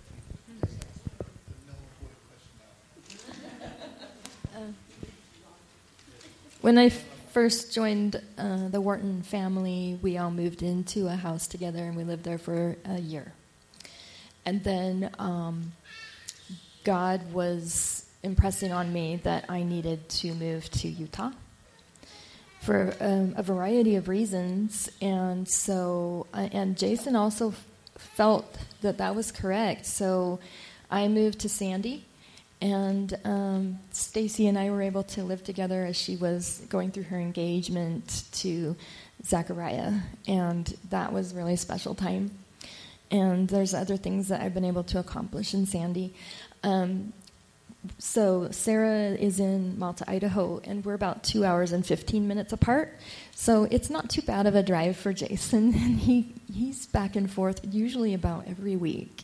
When I first joined uh, the Wharton family, we all moved into a house together, and we lived there for a year. And then um, God was impressing on me that I needed to move to Utah for um, a variety of reasons. And so, uh, and Jason also f- felt that that was correct. So I moved to Sandy. And um, Stacy and I were able to live together as she was going through her engagement to Zachariah, and that was really a special time. And there's other things that I've been able to accomplish in Sandy. Um, so Sarah is in Malta, Idaho, and we're about two hours and fifteen minutes apart. So it's not too bad of a drive for Jason, and he he's back and forth usually about every week.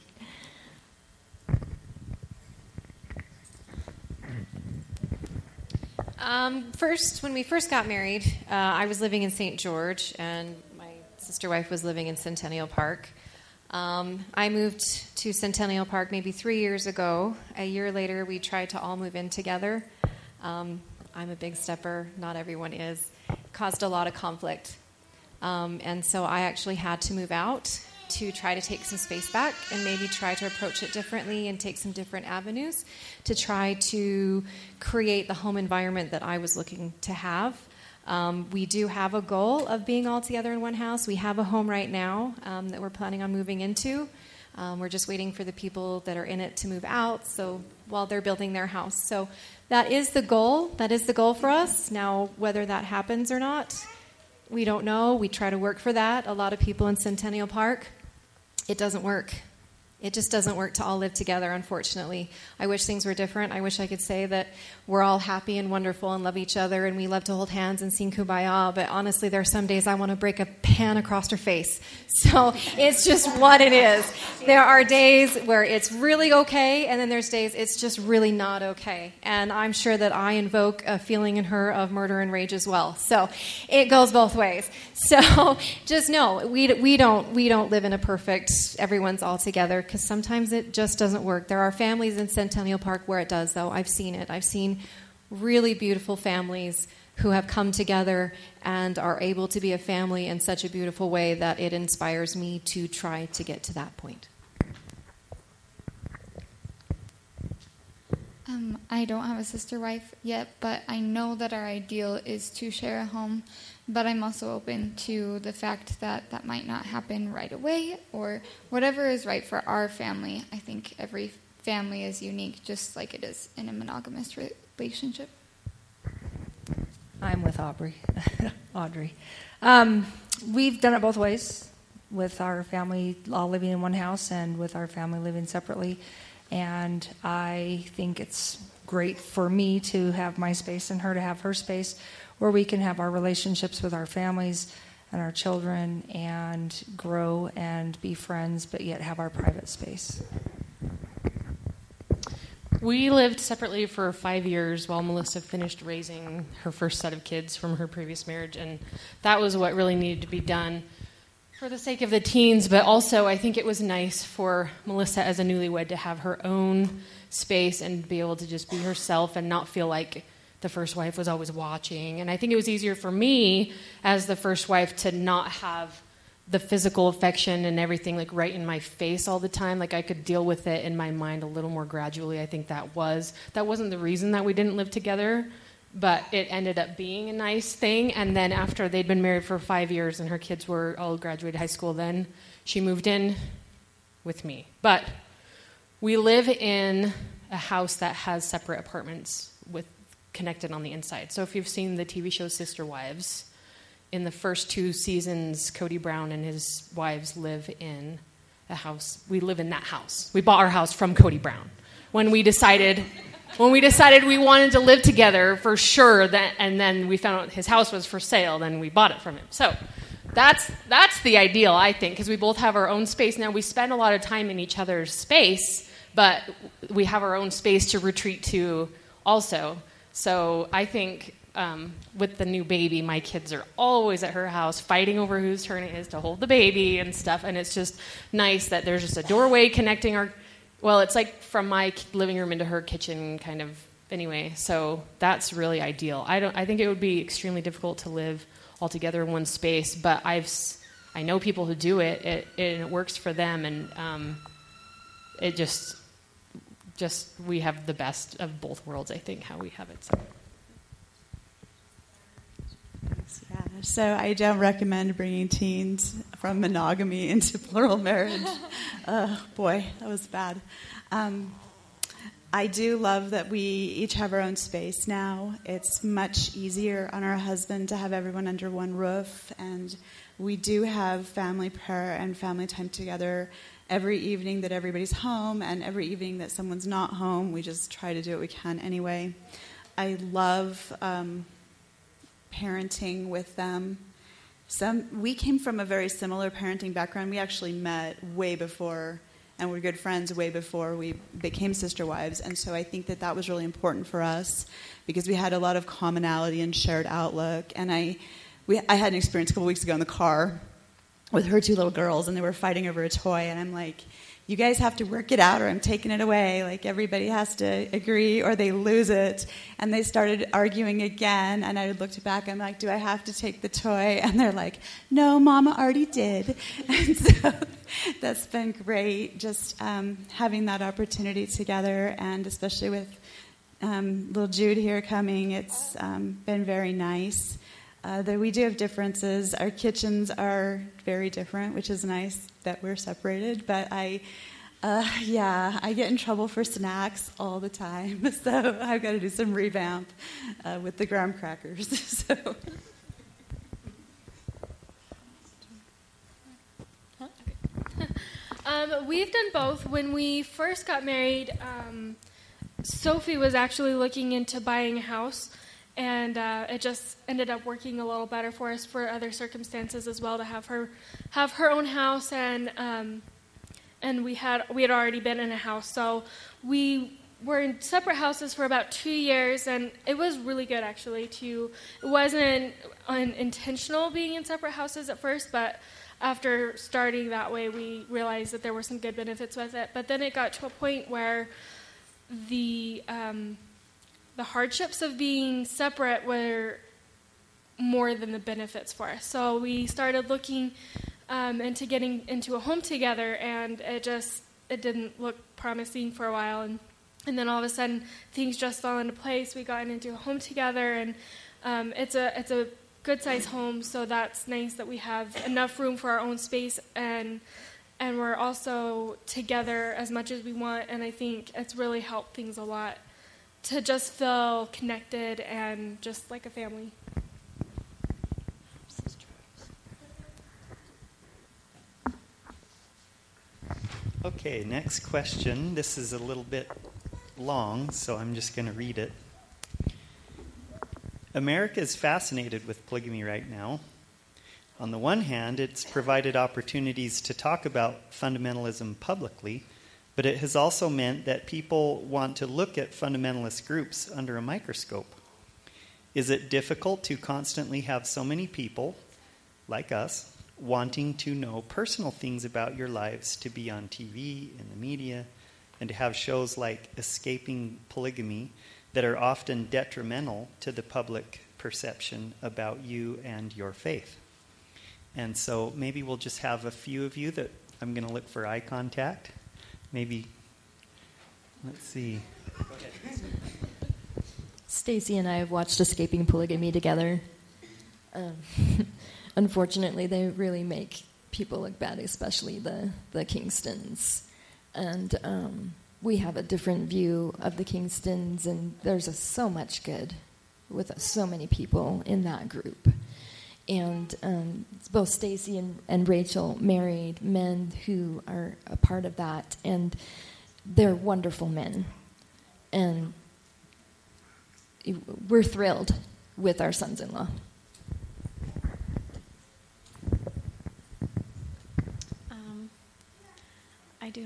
Um, first, when we first got married, uh, I was living in Saint George, and my sister wife was living in Centennial Park. Um, I moved to Centennial Park maybe three years ago. A year later, we tried to all move in together. Um, I'm a big stepper. Not everyone is. It caused a lot of conflict. Um, and so I actually had to move out to try to take some space back and maybe try to approach it differently and take some different avenues to try to create the home environment that I was looking to have. Um, we do have a goal of being all together in one house. We have a home right now um, that we're planning on moving into. Um, we're just waiting for the people that are in it to move out, so while they're building their house. So that is the goal. That is the goal for us. Now, whether that happens or not, we don't know. We try to work for that. A lot of people in Centennial Park, it doesn't work. It just doesn't work to all live together, unfortunately. I wish things were different. I wish I could say that we're all happy and wonderful and love each other and we love to hold hands and sing Kumbaya, but honestly, there are some days I want to break a pan across her face. So it's just what it is. There are days where it's really okay, and then there's days it's just really not okay. And I'm sure that I invoke a feeling in her of murder and rage as well. So it goes both ways. So just know, we, we, don't, we don't live in a perfect, everyone's all together, because sometimes it just doesn't work. There are families in Centennial Park where it does, though. I've seen it. I've seen really beautiful families who have come together and are able to be a family in such a beautiful way that it inspires me to try to get to that point. Um, I don't have a sister wife yet, but I know that our ideal is to share a home. But I'm also open to the fact that that might not happen right away, or whatever is right for our family. I think every family is unique, just like it is in a monogamous relationship. I'm with Aubrey. Audrey. Um, we've done it both ways, with our family all living in one house and with our family living separately. And I think it's great for me to have my space and her to have her space, where we can have our relationships with our families and our children and grow and be friends, but yet have our private space. We lived separately for five years while Melissa finished raising her first set of kids from her previous marriage, and that was what really needed to be done for the sake of the teens, but also I think it was nice for Melissa as a newlywed to have her own space and be able to just be herself and not feel like the first wife was always watching. And I think it was easier for me as the first wife to not have the physical affection and everything like right in my face all the time. Like I could deal with it in my mind a little more gradually. I think that was, that wasn't the reason that we didn't live together, but it ended up being a nice thing. And then after they'd been married for five years and her kids were all graduated high school, then she moved in with me. But we live in a house that has separate apartments with connected on the inside. So if you've seen the T V show Sister Wives, in the first two seasons, Cody Brown and his wives live in a house. We live in that house. We bought our house from Cody Brown when we decided when we decided we wanted to live together for sure. That, and then we found out his house was for sale. Then we bought it from him. So that's that's the ideal, I think, because we both have our own space. Now, we spend a lot of time in each other's space, but we have our own space to retreat to also. So I think um, with the new baby, my kids are always at her house fighting over whose turn it is to hold the baby and stuff, and it's just nice that there's just a doorway connecting our, well, it's like from my living room into her kitchen kind of anyway, so that's really ideal. I don't. I think it would be extremely difficult to live all together in one space, but I've I know people who do it, it, it and it works for them, and um, it just just we have the best of both worlds. I think how we have it. So. Yeah, so I don't recommend bringing teens from monogamy into plural marriage. uh, boy, that was bad. Um, I do love that we each have our own space now. It's much easier on our husband to have everyone under one roof, and we do have family prayer and family time together every evening that everybody's home, and every evening that someone's not home. We just try to do what we can anyway. I love um, parenting with them. Some we came from a very similar parenting background. We actually met way before, and we're good friends way before we became sister wives. And so I think that that was really important for us because we had a lot of commonality and shared outlook. And I, we, I had an experience a couple weeks ago in the car with her two little girls, and they were fighting over a toy. And I'm like, you guys have to work it out or I'm taking it away. Like, everybody has to agree or they lose it. And they started arguing again, and I looked back, I'm like, do I have to take the toy? And they're like, no, Mama already did. And so that's been great, just um, having that opportunity together, and especially with um, little Jude here coming, it's um, been very nice. Uh, that we do have differences. Our kitchens are very different, which is nice that we're separated. But I, uh, yeah, I get in trouble for snacks all the time. So I've got to do some revamp uh, with the graham crackers. So. um, we've done both. When we first got married, um, Sophie was actually looking into buying a house. And uh, it just ended up working a little better for us for other circumstances as well, to have her have her own house, and um, and we had we had already been in a house, so we were in separate houses for about two years, and it was really good actually. To it wasn't unintentional being in separate houses at first, but after starting that way, we realized that there were some good benefits with it. But then it got to a point where the um, the hardships of being separate were more than the benefits for us. So we started looking um, into getting into a home together, and it just it didn't look promising for a while. And, and then all of a sudden, things just fell into place. We got into a home together, and um, it's a it's a good-sized home, so that's nice that we have enough room for our own space, and and we're also together as much as we want, and I think it's really helped things a lot to just feel connected and just like a family. Okay, next question. This is a little bit long, so I'm just going to read it. America is fascinated with polygamy right now. On the one hand, it's provided opportunities to talk about fundamentalism publicly, but it has also meant that people want to look at fundamentalist groups under a microscope. Is it difficult to constantly have so many people, like us, wanting to know personal things about your lives, to be on T V, in the media, and to have shows like Escaping Polygamy that are often detrimental to the public perception about you and your faith? And so maybe we'll just have a few of you that I'm going to look for eye contact. Maybe, let's see. Go ahead. Stacy and I have watched Escaping Polygamy together. Um, unfortunately, they really make people look bad, especially the, the Kingstons. And um, we have a different view of the Kingstons, and there's a, so much good with so many people in that group. And um, both Stacy and, and Rachel married men who are a part of that, and they're wonderful men. And we're thrilled with our sons-in-law.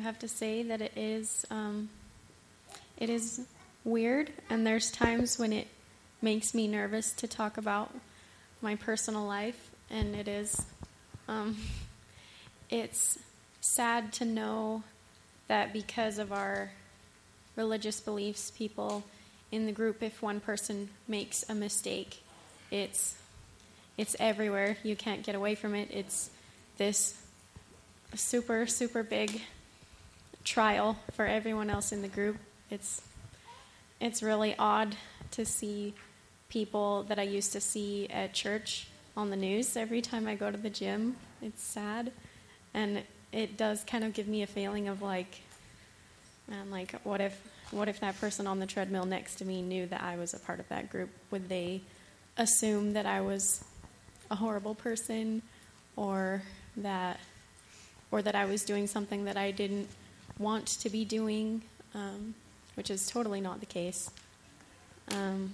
have to say that it is um, it is weird, and there's times when it makes me nervous to talk about my personal life, and it is um, it's sad to know that because of our religious beliefs, people in the group, if one person makes a mistake, it's it's everywhere. You can't get away from it. It's this super, super big trial for everyone else in the group. It's it's really odd to see people that I used to see at church on the news every time I go to the gym. It's sad. And it does kind of give me a feeling of like, man, like, what if what if that person on the treadmill next to me knew that I was a part of that group? Would they assume that I was a horrible person, or that or that I was doing something that I didn't want to be doing, um, which is totally not the case. Um,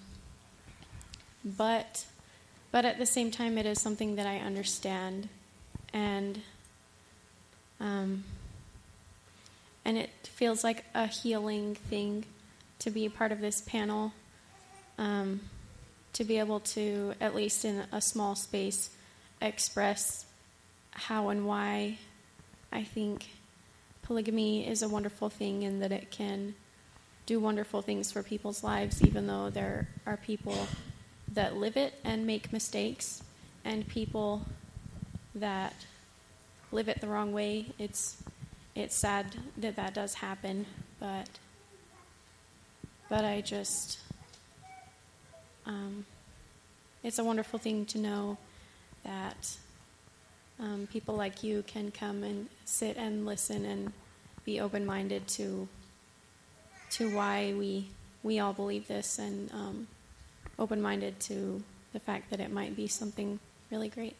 but but at the same time, it is something that I understand, and um, and it feels like a healing thing to be a part of this panel, um, to be able to, at least in a small space, express how and why I think polygamy is a wonderful thing, and that it can do wonderful things for people's lives, even though there are people that live it and make mistakes, and people that live it the wrong way. It's it's sad that that does happen, but but I just um, it's a wonderful thing to know that um, people like you can come and sit and listen and be open-minded to to why we we all believe this, and um, open-minded to the fact that it might be something really great.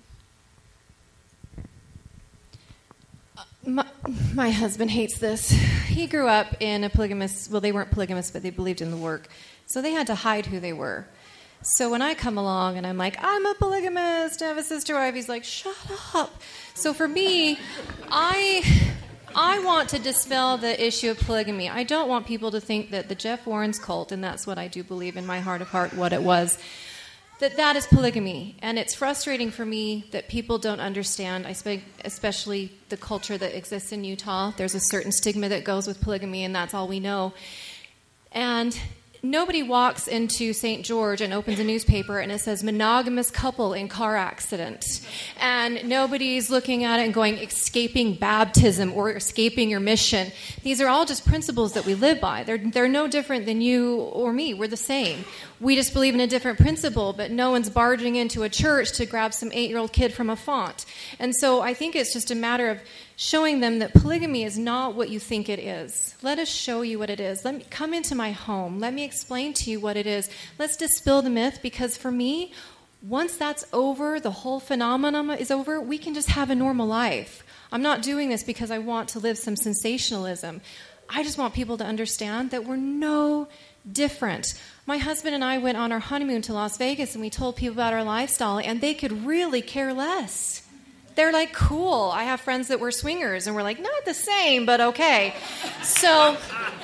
My, my husband hates this. He grew up in a polygamous, well, they weren't polygamous, but they believed in the work. So they had to hide who they were. So when I come along and I'm like, I'm a polygamist, I have a sister wife, he's like, shut up. So for me, I I want to dispel the issue of polygamy. I don't want people to think that the Jeff Warren's cult, and that's what I do believe in my heart of heart, what it was, that that is polygamy. And it's frustrating for me that people don't understand, I speak, especially the culture that exists in Utah. There's a certain stigma that goes with polygamy, and that's all we know. And nobody walks into Saint George and opens a newspaper and it says monogamous couple in car accident. And nobody's looking at it and going escaping baptism or escaping your mission. These are all just principles that we live by. They're, they're no different than you or me. We're the same. We just believe in a different principle, but no one's barging into a church to grab some eight-year-old kid from a font. And so I think it's just a matter of showing them that polygamy is not what you think it is. Let us show you what it is. Let me come into my home. Let me explain to you what it is. Let's dispel the myth, because for me, once that's over, the whole phenomenon is over, we can just have a normal life. I'm not doing this because I want to live some sensationalism. I just want people to understand that we're no different. My husband and I went on our honeymoon to Las Vegas, and we told people about our lifestyle, and they could really care less. They're like, cool. I have friends that were swingers, and we're like, not the same, but okay. So,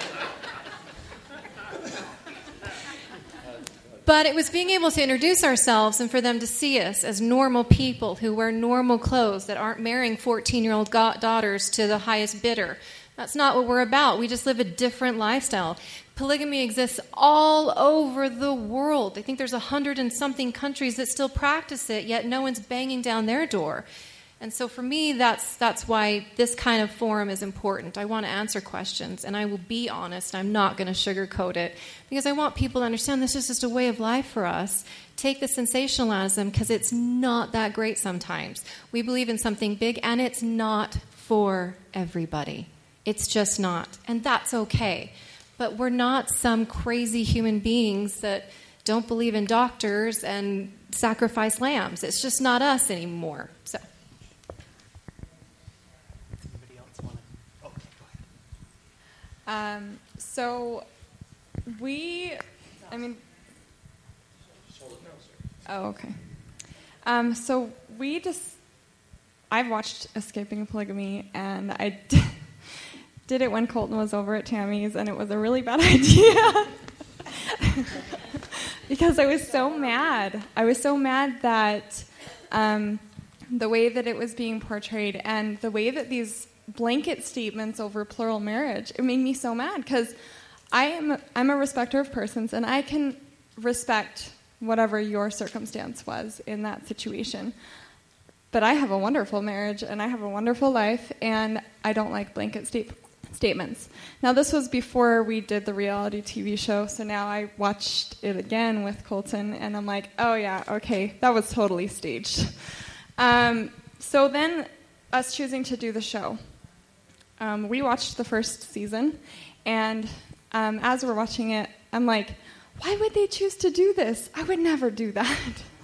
but it was being able to introduce ourselves and for them to see us as normal people who wear normal clothes, that aren't marrying fourteen-year-old go- daughters to the highest bidder. That's not what we're about. We just live a different lifestyle. Polygamy exists all over the world. I think there's a hundred and something countries that still practice it, yet no one's banging down their door. And so for me, that's that's why this kind of forum is important. I want to answer questions, and I will be honest. I'm not going to sugarcoat it, because I want people to understand this is just a way of life for us. Take the sensationalism, because it's not that great sometimes. We believe in something big, and it's not for everybody. It's just not, and that's okay. But we're not some crazy human beings that don't believe in doctors and sacrifice lambs. It's just not us anymore. So. Anybody else want to? Okay, go ahead. Um, so we, I mean. Oh, okay. Um, so we just, I've watched Escaping Polygamy, and I. did it when Colton was over at Tammy's, and it was a really bad idea. Because I was so mad. I was so mad that um, the way that it was being portrayed and the way that these blanket statements over plural marriage, it made me so mad because I am a, I'm a respecter of persons, and I can respect whatever your circumstance was in that situation. But I have a wonderful marriage, and I have a wonderful life, and I don't like blanket state- statements. Now, this was before we did the reality T V show, so now I watched it again with Colton, and I'm like, oh, yeah, okay, that was totally staged. Um, so then, us choosing to do the show. Um, we watched the first season, and um, as we're watching it, I'm like, why would they choose to do this? I would never do that.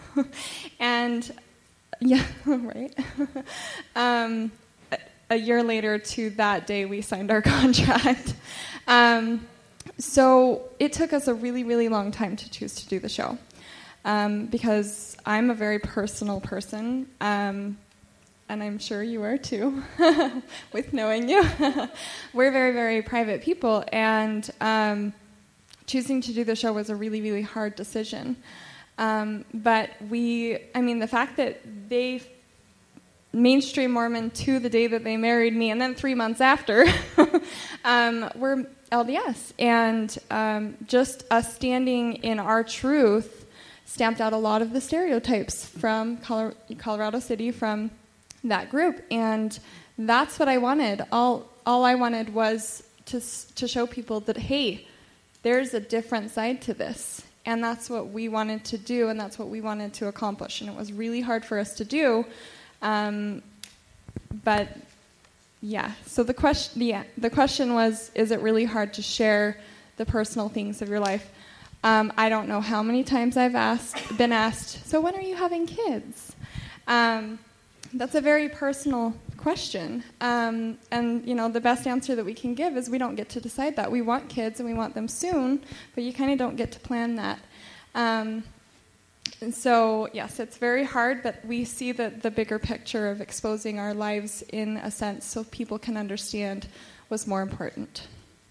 And, yeah, right? um, a, a year later to that day, we signed our contract. Um, so it took us a really, really long time to choose to do the show. Um, because I'm a very personal person, um, and I'm sure you are too, with knowing you. We're very, very private people, and um, choosing to do the show was a really, really hard decision. Um, but we, I mean, the fact that they mainstream Mormon to the day that they married me, and then three months after, um, we're L D S. And um, just us standing in our truth stamped out a lot of the stereotypes from Colorado City, from that group, and that's what I wanted. All all I wanted was to to show people that, hey, there's a different side to this, and that's what we wanted to do, and that's what we wanted to accomplish, and it was really hard for us to do, um, but yeah. So the question, yeah, the question was, is it really hard to share the personal things of your life? Um, I don't know how many times I've asked, been asked, so when are you having kids? Um, that's a very personal question. Um, and, you know, the best answer that we can give is we don't get to decide that. We want kids and we want them soon, but you kind of don't get to plan that. Um, and so, yes, it's very hard, but we see the, the bigger picture of exposing our lives in a sense so people can understand was more important.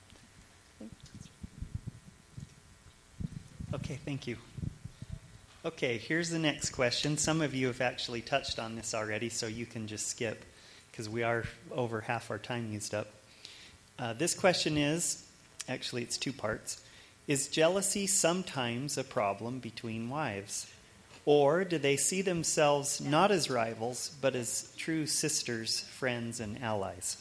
Okay, thank you. Okay, here's the next question. Some of you have actually touched on this already, so you can just skip, because we are over half our time used up. Uh, this question is, actually it's two parts. Is jealousy sometimes a problem between wives? Or do they see themselves not as rivals, but as true sisters, friends, and allies?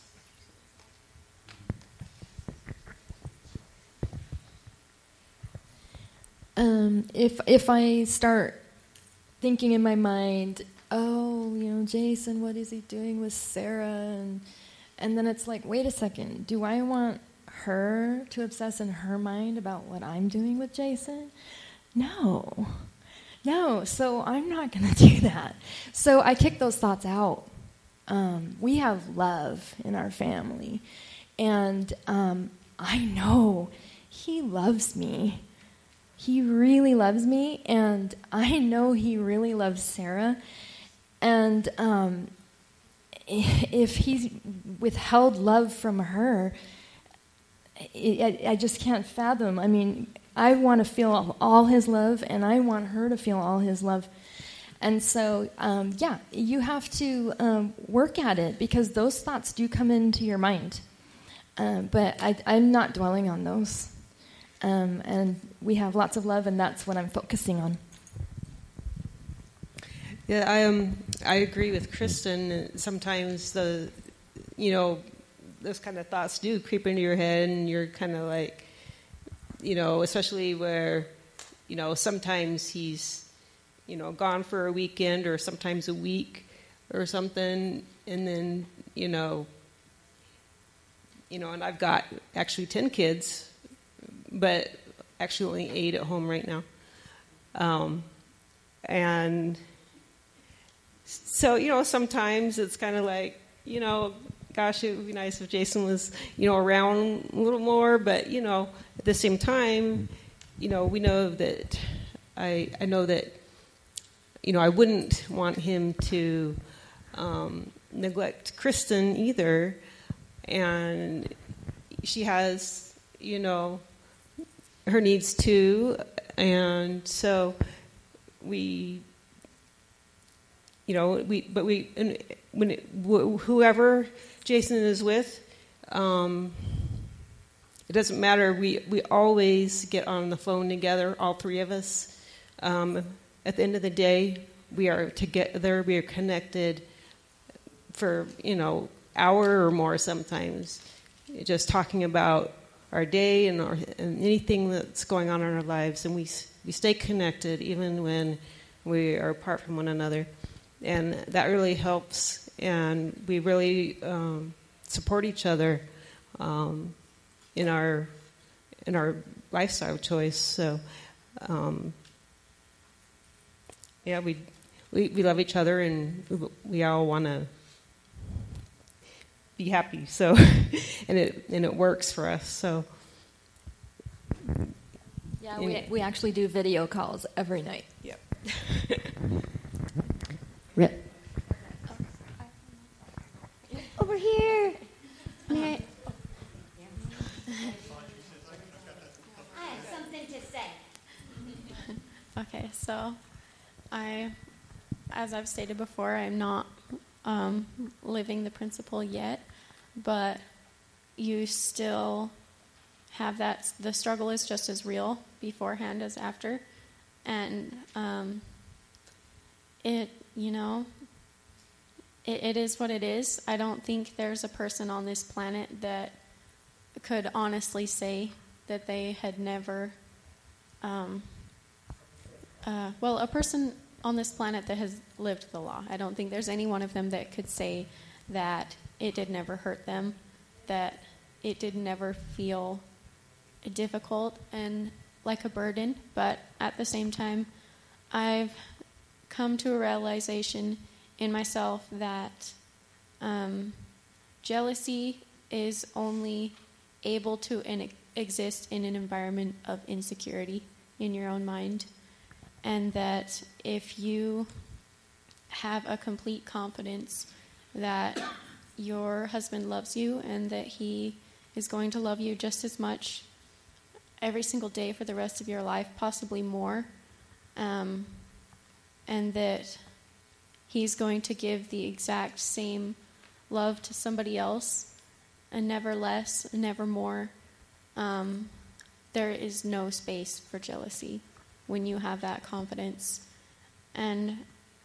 Um, if if I start thinking in my mind, oh, you know, Jason, what is he doing with Sarah? And and then it's like, wait a second, do I want her to obsess in her mind about what I'm doing with Jason? No. No, so I'm not going to do that. So I kick those thoughts out. Um, we have love in our family. And um, I know he loves me. He really loves me, and I know he really loves Sarah. And um, if he's withheld love from her, I, I just can't fathom. I mean, I want to feel all his love, and I want her to feel all his love. And so, um, yeah, you have to um, work at it, because those thoughts do come into your mind. Uh, but I, I'm not dwelling on those. Um, and we have lots of love, and that's what I'm focusing on. Yeah, I um, I agree with Kristen. Sometimes the, you know, those kind of thoughts do creep into your head, and you're kind of like, you know, especially where, you know, sometimes he's, you know, gone for a weekend or sometimes a week or something, and then, you know, you know, and I've got actually ten kids, but actually only eight at home right now. Um, and so, you know, sometimes it's kind of like, you know, gosh, it would be nice if Jason was, you know, around a little more. But, you know, at the same time, you know, we know that I, I know that, you know, I wouldn't want him to um, neglect Kristen either. And, she has, you know, her needs too, and so we, you know, we, but we, and when it, wh- whoever Jason is with, um, it doesn't matter. We we always get on the phone together, all three of us. Um, at the end of the day, we are together. We are connected for, you know, hour or more sometimes, just talking about our day and, our, and anything that's going on in our lives, and we we stay connected even when we are apart from one another, and that really helps. And we really um, support each other um, in our in our lifestyle choice. So, um, yeah, we, we we love each other, and we, we all want to be happy. So, and it and it works for us. So, yeah, we we actually do video calls every night. Yep. Rip. Over here. May I? I have something to say. Okay, so I, as I've stated before, I'm not um, living the principle yet, but you still have that. The struggle is just as real beforehand as after, and um, it, you know, it, it is what it is. I don't think there's a person on this planet that could honestly say that they had never, um, uh, well, a person on this planet that has lived the law. I don't think there's any one of them that could say that it did never hurt them, that it did never feel difficult and like a burden. But at the same time, I've come to a realization in myself that um, jealousy is only able to in- exist in an environment of insecurity in your own mind, and that if you have a complete confidence that your husband loves you and that he is going to love you just as much every single day for the rest of your life, possibly more, um, and that he's going to give the exact same love to somebody else, and never less, never more. Um, there is no space for jealousy when you have that confidence. And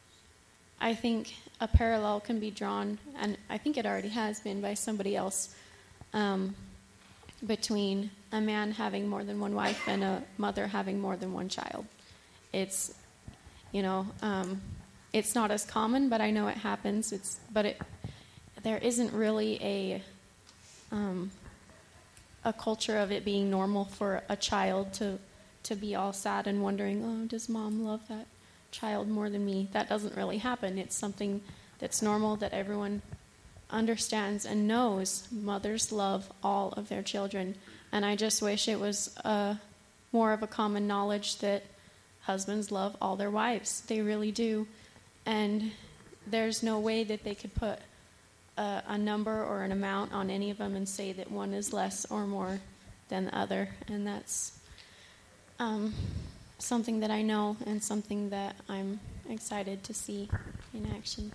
I think a parallel can be drawn, and I think it already has been by somebody else, um, between a man having more than one wife and a mother having more than one child. It's, you know, um, it's not as common, but I know it happens. It's, but it, there isn't really a, um, a culture of it being normal for a child to, to be all sad and wondering, oh, does mom love that child more than me? That doesn't really happen. It's something that's normal, that everyone understands and knows. Mothers love all of their children, and I just wish it was uh, more of a common knowledge that husbands love all their wives. They really do, and there's no way that they could put a, a number or an amount on any of them and say that one is less or more than the other, and that's um, something that I know and something that I'm excited to see in action.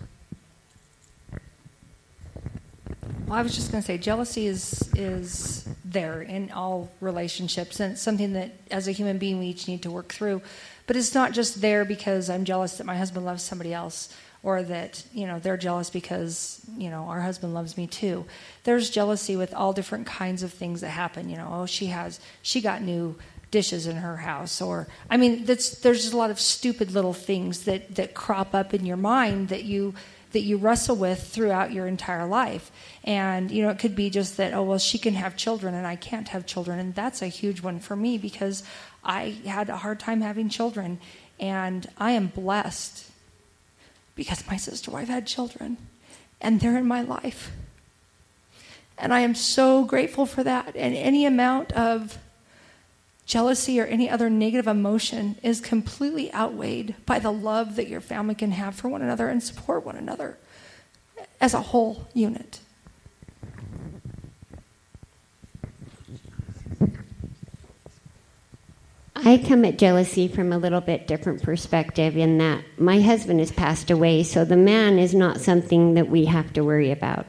Well, I was just going to say, jealousy is is there in all relationships, and it's something that, as a human being, we each need to work through. But it's not just there because I'm jealous that my husband loves somebody else, or that, you know, they're jealous because, you know, our husband loves me too. There's jealousy with all different kinds of things that happen. You know, oh, she has, she got new dishes in her house, or, I mean, that's, there's just a lot of stupid little things that, that crop up in your mind that you that you wrestle with throughout your entire life. And, you know, it could be just that, oh, well, she can have children and I can't have children. And that's a huge one for me because I had a hard time having children. And I am blessed because my sister wife had children and they're in my life. And I am so grateful for that. And any amount of jealousy or any other negative emotion is completely outweighed by the love that your family can have for one another and support one another as a whole unit. I come at jealousy from a little bit different perspective in that my husband has passed away, so the man is not something that we have to worry about.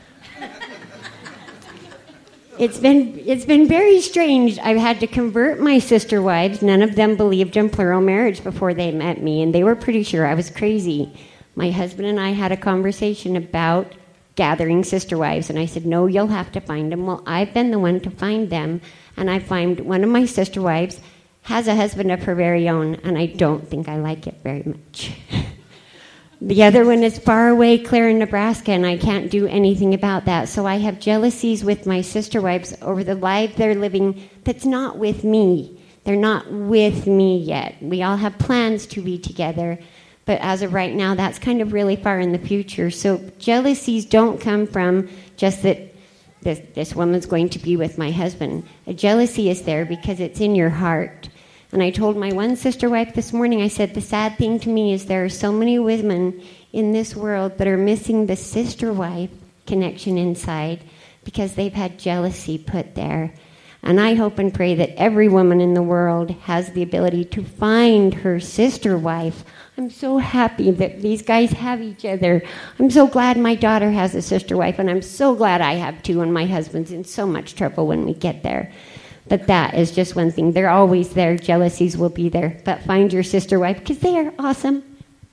It's been it's been very strange. I've had to convert my sister wives. None of them believed in plural marriage before they met me, and they were pretty sure I was crazy. My husband and I had a conversation about gathering sister wives, and I said, no, you'll have to find them. Well, I've been the one to find them, and I find one of my sister wives has a husband of her very own, and I don't think I like it very much. The other one is far away, clear in Nebraska, and I can't do anything about that. So I have jealousies with my sister wives over the life they're living that's not with me. They're not with me yet. We all have plans to be together, but as of right now, that's kind of really far in the future. So jealousies don't come from just that this, this woman's going to be with my husband. A jealousy is there because it's in your heart. And I told my one sister wife this morning, I said, the sad thing to me is there are so many women in this world that are missing the sister wife connection inside because they've had jealousy put there. And I hope and pray that every woman in the world has the ability to find her sister wife. I'm so happy that these guys have each other. I'm so glad my daughter has a sister wife, and I'm so glad I have two, and my husband's in so much trouble when we get there. But that is just one thing. They're always there. Jealousies will be there. But find your sister wife because they are awesome.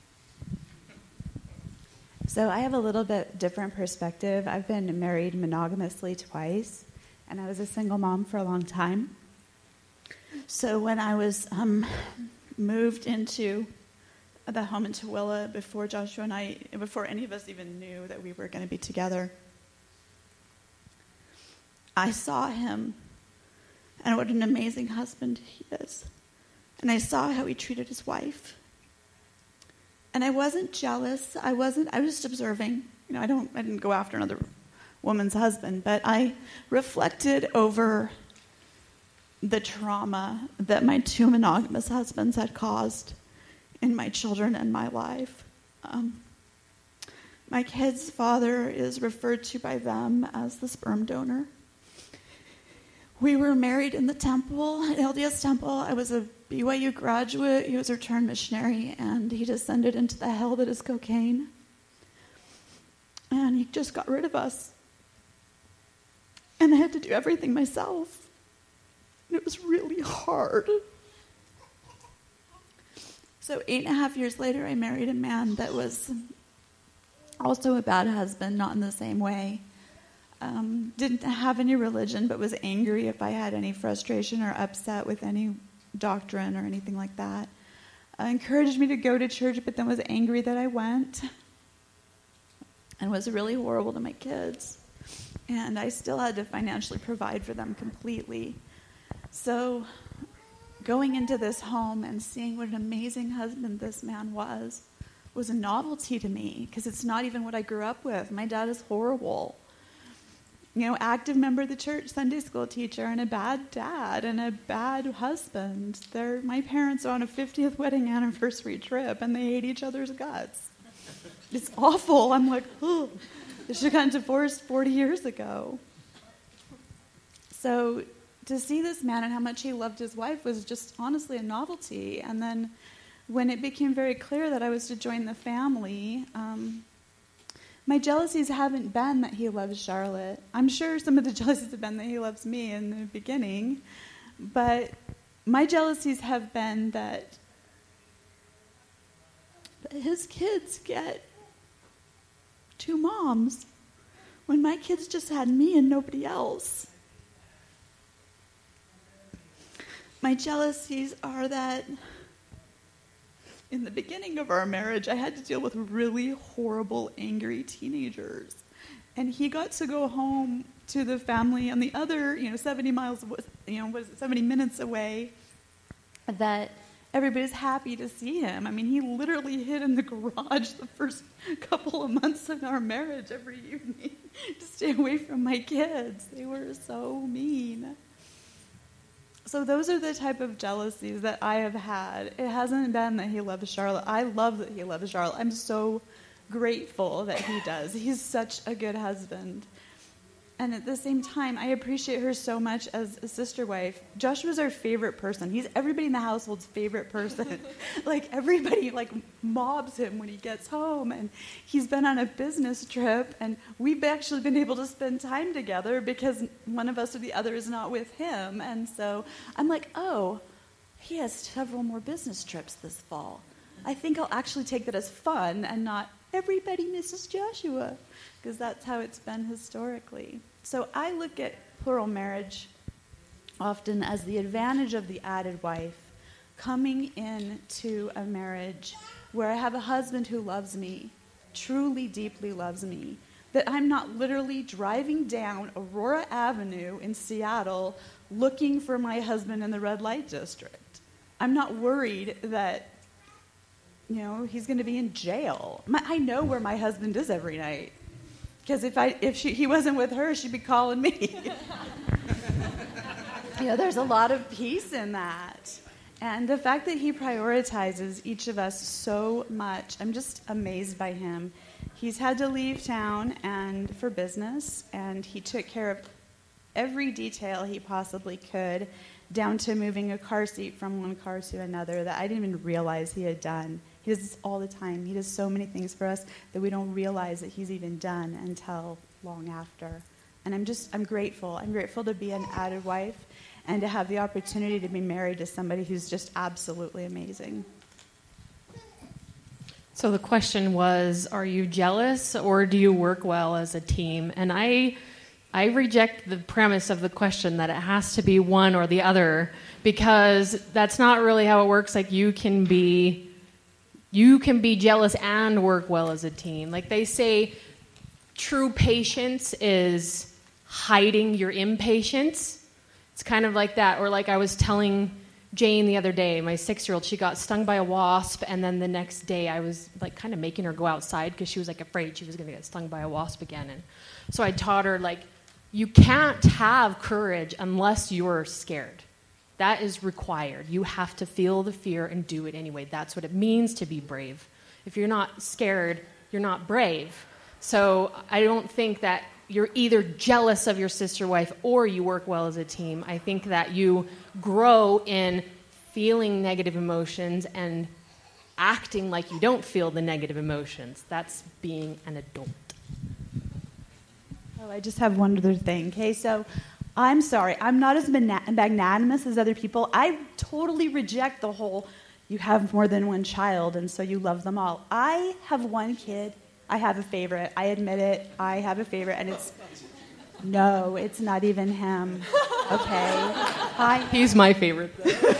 So I have a little bit different perspective. I've been married monogamously twice, and I was a single mom for a long time. So when I was um, moved into the home in Tooele, before Joshua and I, before any of us even knew that we were going to be together, I saw him. And what an amazing husband he is. And I saw how he treated his wife. And I wasn't jealous. I wasn't, I was just observing. You know, I don't, I didn't go after another woman's husband, but I reflected over the trauma that my two monogamous husbands had caused in my children and my life. Um, my kid's father is referred to by them as the sperm donor. We were married in the temple, L D S temple. I was a B Y U graduate. He was a returned missionary, and he descended into the hell that is cocaine. And he just got rid of us. And I had to do everything myself. And it was really hard. So eight and a half years later, I married a man that was also a bad husband, not in the same way. Um, didn't have any religion, but was angry if I had any frustration or upset with any doctrine or anything like that. Uh, encouraged me to go to church, but then was angry that I went. And was really horrible to my kids. And I still had to financially provide for them completely. So going into this home and seeing what an amazing husband this man was, was a novelty to me, because it's not even what I grew up with. My dad is horrible. You know, active member of the church, Sunday school teacher, and a bad dad, and a bad husband. They're, my parents are on a fiftieth wedding anniversary trip, and they hate each other's guts. It's awful. I'm like, oh, they should have gotten divorced forty years ago. So to see this man and how much he loved his wife was just honestly a novelty. And then when it became very clear that I was to join the family, um, my jealousies haven't been that he loves Charlotte. I'm sure some of the jealousies have been that he loves me in the beginning. But my jealousies have been that his kids get two moms when my kids just had me and nobody else. My jealousies are that in the beginning of our marriage, I had to deal with really horrible, angry teenagers. And he got to go home to the family on the other, you know, seventy miles, you know, was it seventy minutes away, that everybody's happy to see him. I mean, he literally hid in the garage the first couple of months of our marriage every evening to stay away from my kids. They were so mean. So those are the type of jealousies that I have had. It hasn't been that he loves Charlotte. I love that he loves Charlotte. I'm so grateful that he does. He's such a good husband. And at the same time, I appreciate her so much as a sister wife. Joshua's our favorite person. He's everybody in the household's favorite person. Like, everybody, like, mobs him when he gets home. And he's been on a business trip, and we've actually been able to spend time together because one of us or the other is not with him. And so I'm like, oh, he has several more business trips this fall. I think I'll actually take that as fun and not everybody misses Joshua, because that's how it's been historically. So I look at plural marriage often as the advantage of the added wife coming into a marriage where I have a husband who loves me, truly, deeply loves me, that I'm not literally driving down Aurora Avenue in Seattle looking for my husband in the red light district. I'm not worried that, you know, he's going to be in jail. My, I know where my husband is every night. Because if I if she, he wasn't with her, she'd be calling me. You know, there's a lot of peace in that. And the fact that he prioritizes each of us so much, I'm just amazed by him. He's had to leave town and for business, and he took care of every detail he possibly could, down to moving a car seat from one car to another that I didn't even realize he had done. He does this all the time. He does so many things for us that we don't realize that he's even done until long after. And I'm just, I'm grateful. I'm grateful to be an added wife and to have the opportunity to be married to somebody who's just absolutely amazing. So the question was, are you jealous or do you work well as a team? And I I reject the premise of the question that it has to be one or the other, because that's not really how it works. Like, you can be you can be jealous and work well as a team. Like they say, true patience is hiding your impatience. It's kind of like that. Or like I was telling Jane the other day, my six-year-old, she got stung by a wasp, and then the next day I was like kind of making her go outside because she was like afraid she was going to get stung by a wasp again. And so I taught her, like, you can't have courage unless you're scared. That is required. You have to feel the fear and do it anyway. That's what it means to be brave. If you're not scared, you're not brave. So I don't think that you're either jealous of your sister wife or you work well as a team. I think that you grow in feeling negative emotions and acting like you don't feel the negative emotions. That's being an adult. Oh, I just have one other thing. Okay, so I'm sorry. I'm not as magnanimous as other people. I totally reject the whole, you have more than one child, and so you love them all. I have one kid. I have a favorite. I admit it. I have a favorite, and it's, no, it's not even him. Okay? I, He's my favorite.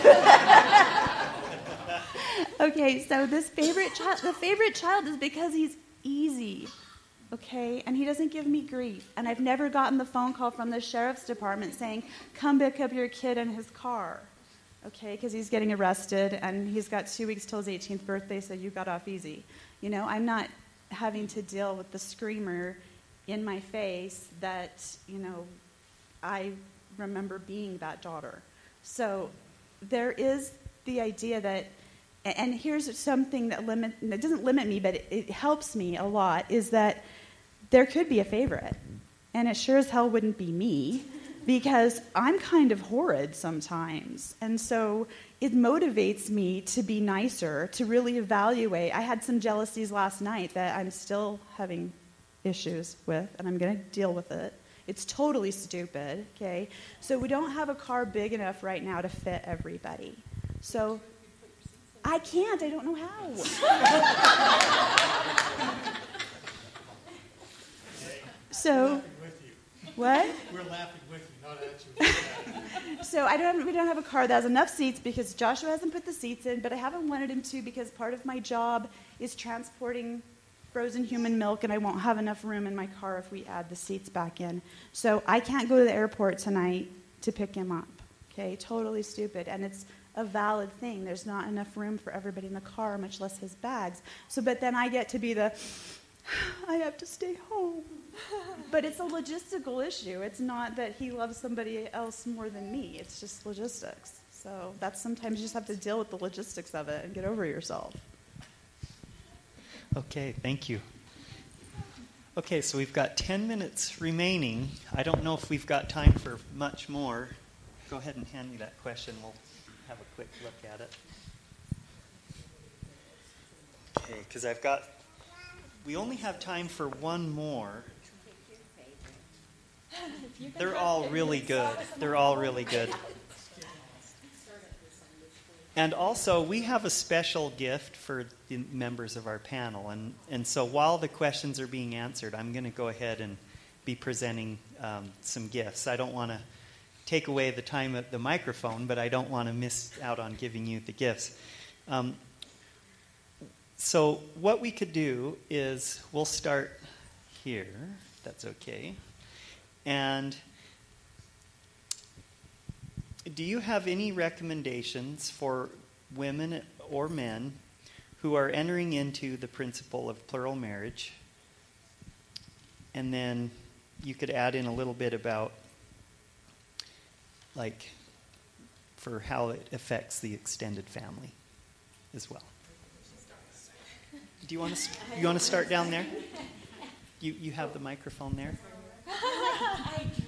Okay, so this favorite child, the favorite child is because he's easy. Okay, and he doesn't give me grief. And I've never gotten the phone call from the sheriff's department saying, come pick up your kid in his car. Okay, because he's getting arrested, and he's got two weeks till his eighteenth birthday, so you got off easy. You know, I'm not having to deal with the screamer in my face that, you know, I remember being that daughter. So there is the idea that, and here's something that limit, that doesn't limit me, but it, it helps me a lot, is that there could be a favorite. And it sure as hell wouldn't be me, because I'm kind of horrid sometimes. And so it motivates me to be nicer, to really evaluate. I had some jealousies last night that I'm still having issues with, and I'm going to deal with it. It's totally stupid, okay? So we don't have a car big enough right now to fit everybody. So I can't. I don't know how. So, what? We're laughing with you, not at you. So I don't. We don't have a car that has enough seats because Joshua hasn't put the seats in, but I haven't wanted him to because part of my job is transporting frozen human milk, and I won't have enough room in my car if we add the seats back in. So I can't go to the airport tonight to pick him up. Okay, totally stupid, and it's a valid thing. There's not enough room for everybody in the car, much less his bags. So, but then I get to be the, I have to stay home. But it's a logistical issue. It's not that he loves somebody else more than me. It's just logistics. So that's sometimes you just have to deal with the logistics of it and get over yourself. Okay, thank you. Okay, so we've got ten minutes remaining. I don't know if we've got time for much more. Go ahead and hand me that question. We'll have a quick look at it. Okay, because I've got, we only have time for one more. They're all really good. They're all really good. And also, we have a special gift for the members of our panel. And, and so while the questions are being answered, I'm going to go ahead and be presenting um, some gifts. I don't want to take away the time at the microphone, but I don't want to miss out on giving you the gifts. Um, so what we could do is we'll start here. If that's okay. And do you have any recommendations for women or men who are entering into the principle of plural marriage? And then you could add in a little bit about, like, for how it affects the extended family as well. Do you want to you want to start down there? You you have the microphone there. I do.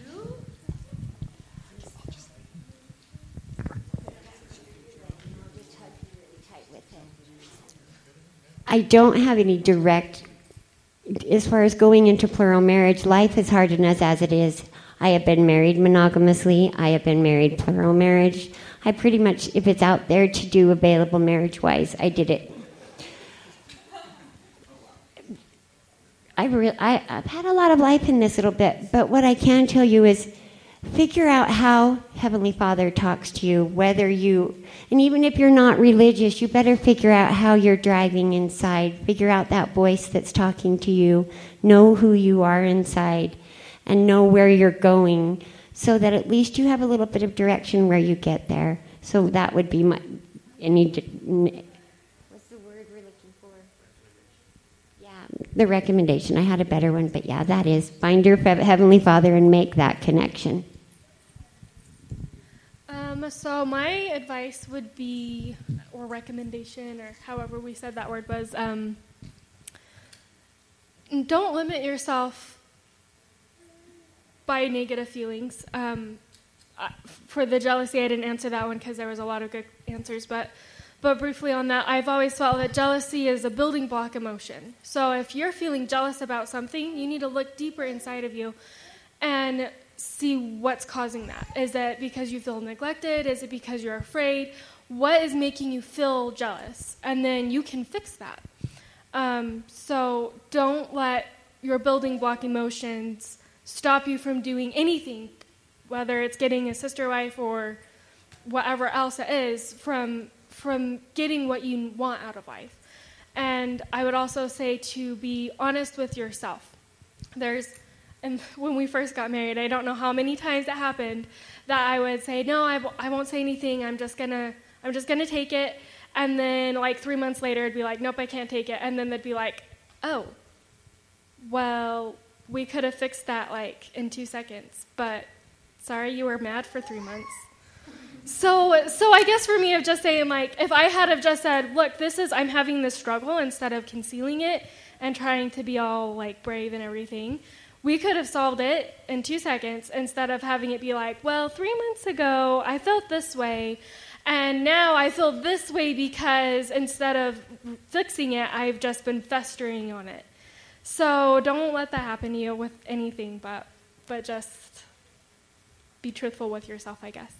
I don't have any direct, as far as going into plural marriage, life is hard enough as it is. I have been married monogamously. I have been married plural marriage. I pretty much, if it's out there to do available marriage-wise, I did it. I re- I, I've had a lot of life in this little bit, but what I can tell you is figure out how Heavenly Father talks to you, whether you, and even if you're not religious, you better figure out how you're driving inside. Figure out that voice that's talking to you. Know who you are inside and know where you're going so that at least you have a little bit of direction where you get there. So that would be my, any, what's the word we're looking for? Yeah, the recommendation. I had a better one, but yeah, that is find your Heavenly Father and make that connection. Um, so my advice would be, or recommendation, or however we said that word was, um, don't limit yourself by negative feelings. Um, for the jealousy, I didn't answer that one because there was a lot of good answers, but but briefly on that, I've always felt that jealousy is a building block emotion. So if you're feeling jealous about something, you need to look deeper inside of you and see what's causing that. Is it because you feel neglected? Is it because you're afraid? What is making you feel jealous? And then you can fix that. Um, so don't let your building block emotions stop you from doing anything, whether it's getting a sister wife or whatever else it is, from from getting what you want out of life. And I would also say to be honest with yourself. There's And when we first got married, I don't know how many times it happened that I would say, no, I, w- I won't say anything. I'm just gonna, I'm just gonna take it. And then like three months later, it'd be like, nope, I can't take it. And then they'd be like, oh, well, we could have fixed that like in two seconds, but sorry, you were mad for three months. So, so I guess for me, of just saying like, if I had have just said, look, this is, I'm having this struggle, instead of concealing it and trying to be all like brave and everything, we could have solved it in two seconds instead of having it be like, well, three months ago, I felt this way, and now I feel this way because instead of fixing it, I've just been festering on it. So don't let that happen to you with anything, but but just be truthful with yourself, I guess.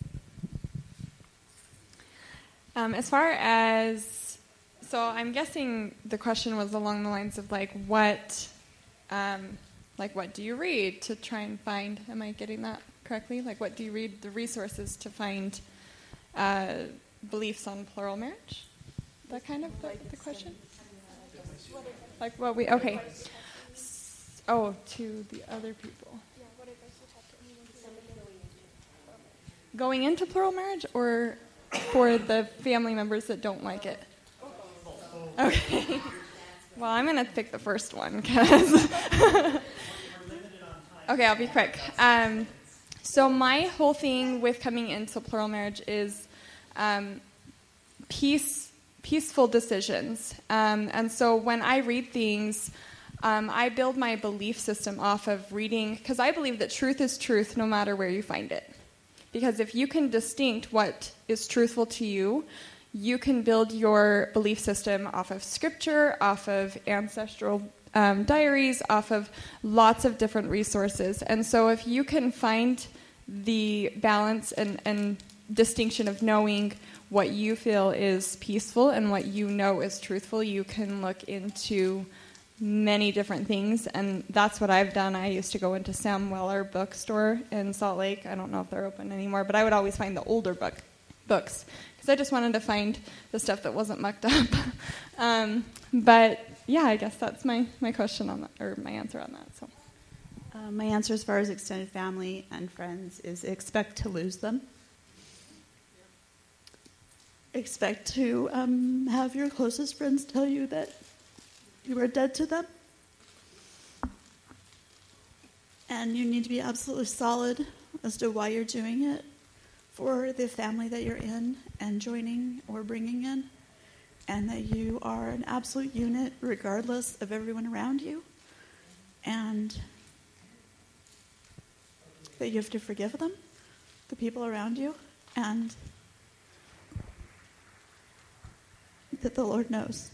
Um, as far as, so I'm guessing the question was along the lines of like, what... Um, Like, what do you read to try and find, am I getting that correctly? Like, what do you read, the resources to find uh, beliefs on plural marriage? That kind of the, the question? Like, what we, okay. Oh, to the other people. Going into plural marriage, or for the family members that don't like it? Okay. Well, I'm going to pick the first one, because... Okay, I'll be quick. Um, so my whole thing with coming into plural marriage is um, peace, peaceful decisions. Um, and so when I read things, Um, I build my belief system off of reading, because I believe that truth is truth no matter where you find it. Because if you can distinct what is truthful to you, you can build your belief system off of scripture, off of ancestral um, diaries, off of lots of different resources. And so if you can find the balance and, and distinction of knowing what you feel is peaceful and what you know is truthful, you can look into many different things, and that's what I've done. I used to go into Sam Weller bookstore in Salt Lake. I don't know if they're open anymore, but I would always find the older book books because I just wanted to find the stuff that wasn't mucked up. um, but yeah, I guess that's my, my question on that, or my answer on that. So, uh, my answer as far as extended family and friends is expect to lose them. Expect to um, have your closest friends tell you that you are dead to them. And you need to be absolutely solid as to why you're doing it for the family that you're in and joining or bringing in. And that you are an absolute unit regardless of everyone around you. And that you have to forgive them, the people around you, and that the Lord knows.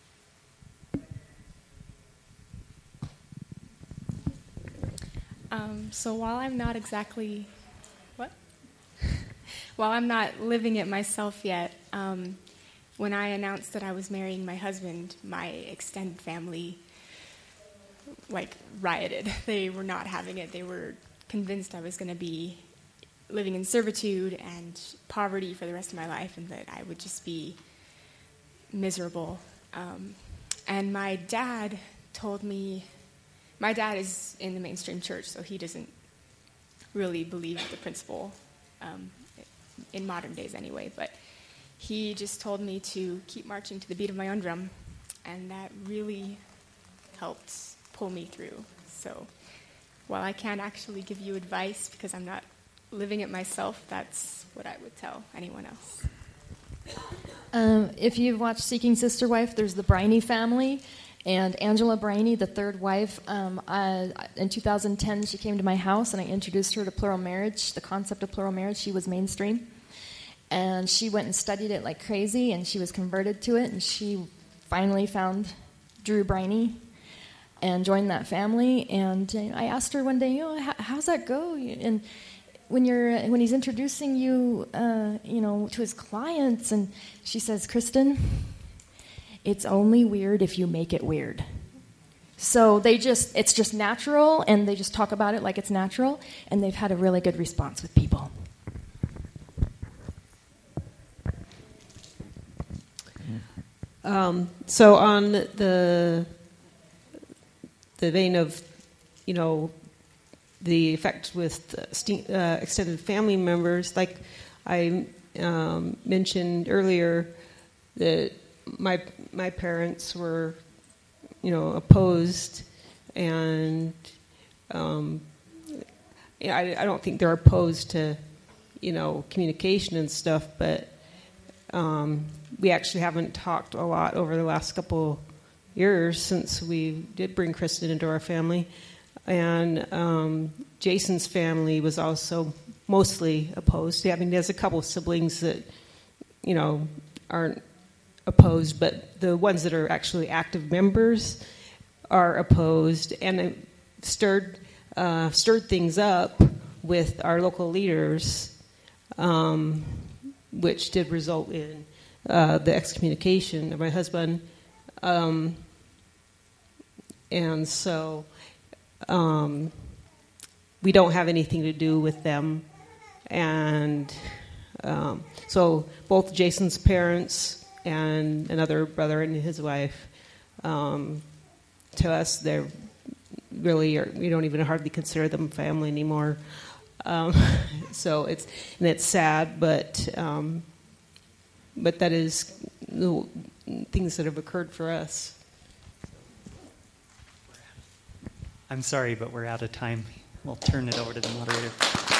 Um, so while I'm not exactly, what? while I'm not living it myself yet, um, when I announced that I was marrying my husband, my extended family, like, rioted. They were not having it. They were convinced I was going to be living in servitude and poverty for the rest of my life and that I would just be miserable. Um, and my dad told me, my dad is in the mainstream church, so he doesn't really believe the principle um, in modern days anyway, but he just told me to keep marching to the beat of my own drum, and that really helped pull me through. So while I can't actually give you advice because I'm not living it myself, that's what I would tell anyone else. Um, if you've watched Seeking Sister Wife, there's the Briney family. And Angela Briney, the third wife, um, uh, in two thousand ten, she came to my house, and I introduced her to plural marriage, the concept of plural marriage. She was mainstream. And she went and studied it like crazy, and she was converted to it, and she finally found Drew Briney and joined that family. And uh, I asked her one day, you know, how, how's that go? And when you're when he's introducing you, uh, you know, to his clients, and she says, Kristen, it's only weird if you make it weird. So they just, it's just natural, and they just talk about it like it's natural, and they've had a really good response with people. Um, so on the the vein of, you know, the effect with uh, extended family members, like I um, mentioned earlier, that my my parents were, you know, opposed, and um, you know, I, I don't think they're opposed to, you know, communication and stuff, but um, we actually haven't talked a lot over the last couple years since we did bring Kristen into our family, and um, Jason's family was also mostly opposed. I mean, there's a couple of siblings that, you know, aren't opposed, but the ones that are actually active members are opposed, and it stirred uh, stirred things up with our local leaders, um, which did result in uh, the excommunication of my husband, um, and so um, we don't have anything to do with them, and um, so both Jason's parents and another brother and his wife, um, to us, they're really, are, we don't even hardly consider them family anymore. Um, so it's, and it's sad, but, um, but that is the things that have occurred for us. I'm sorry, but we're out of time. We'll turn it over to the moderator.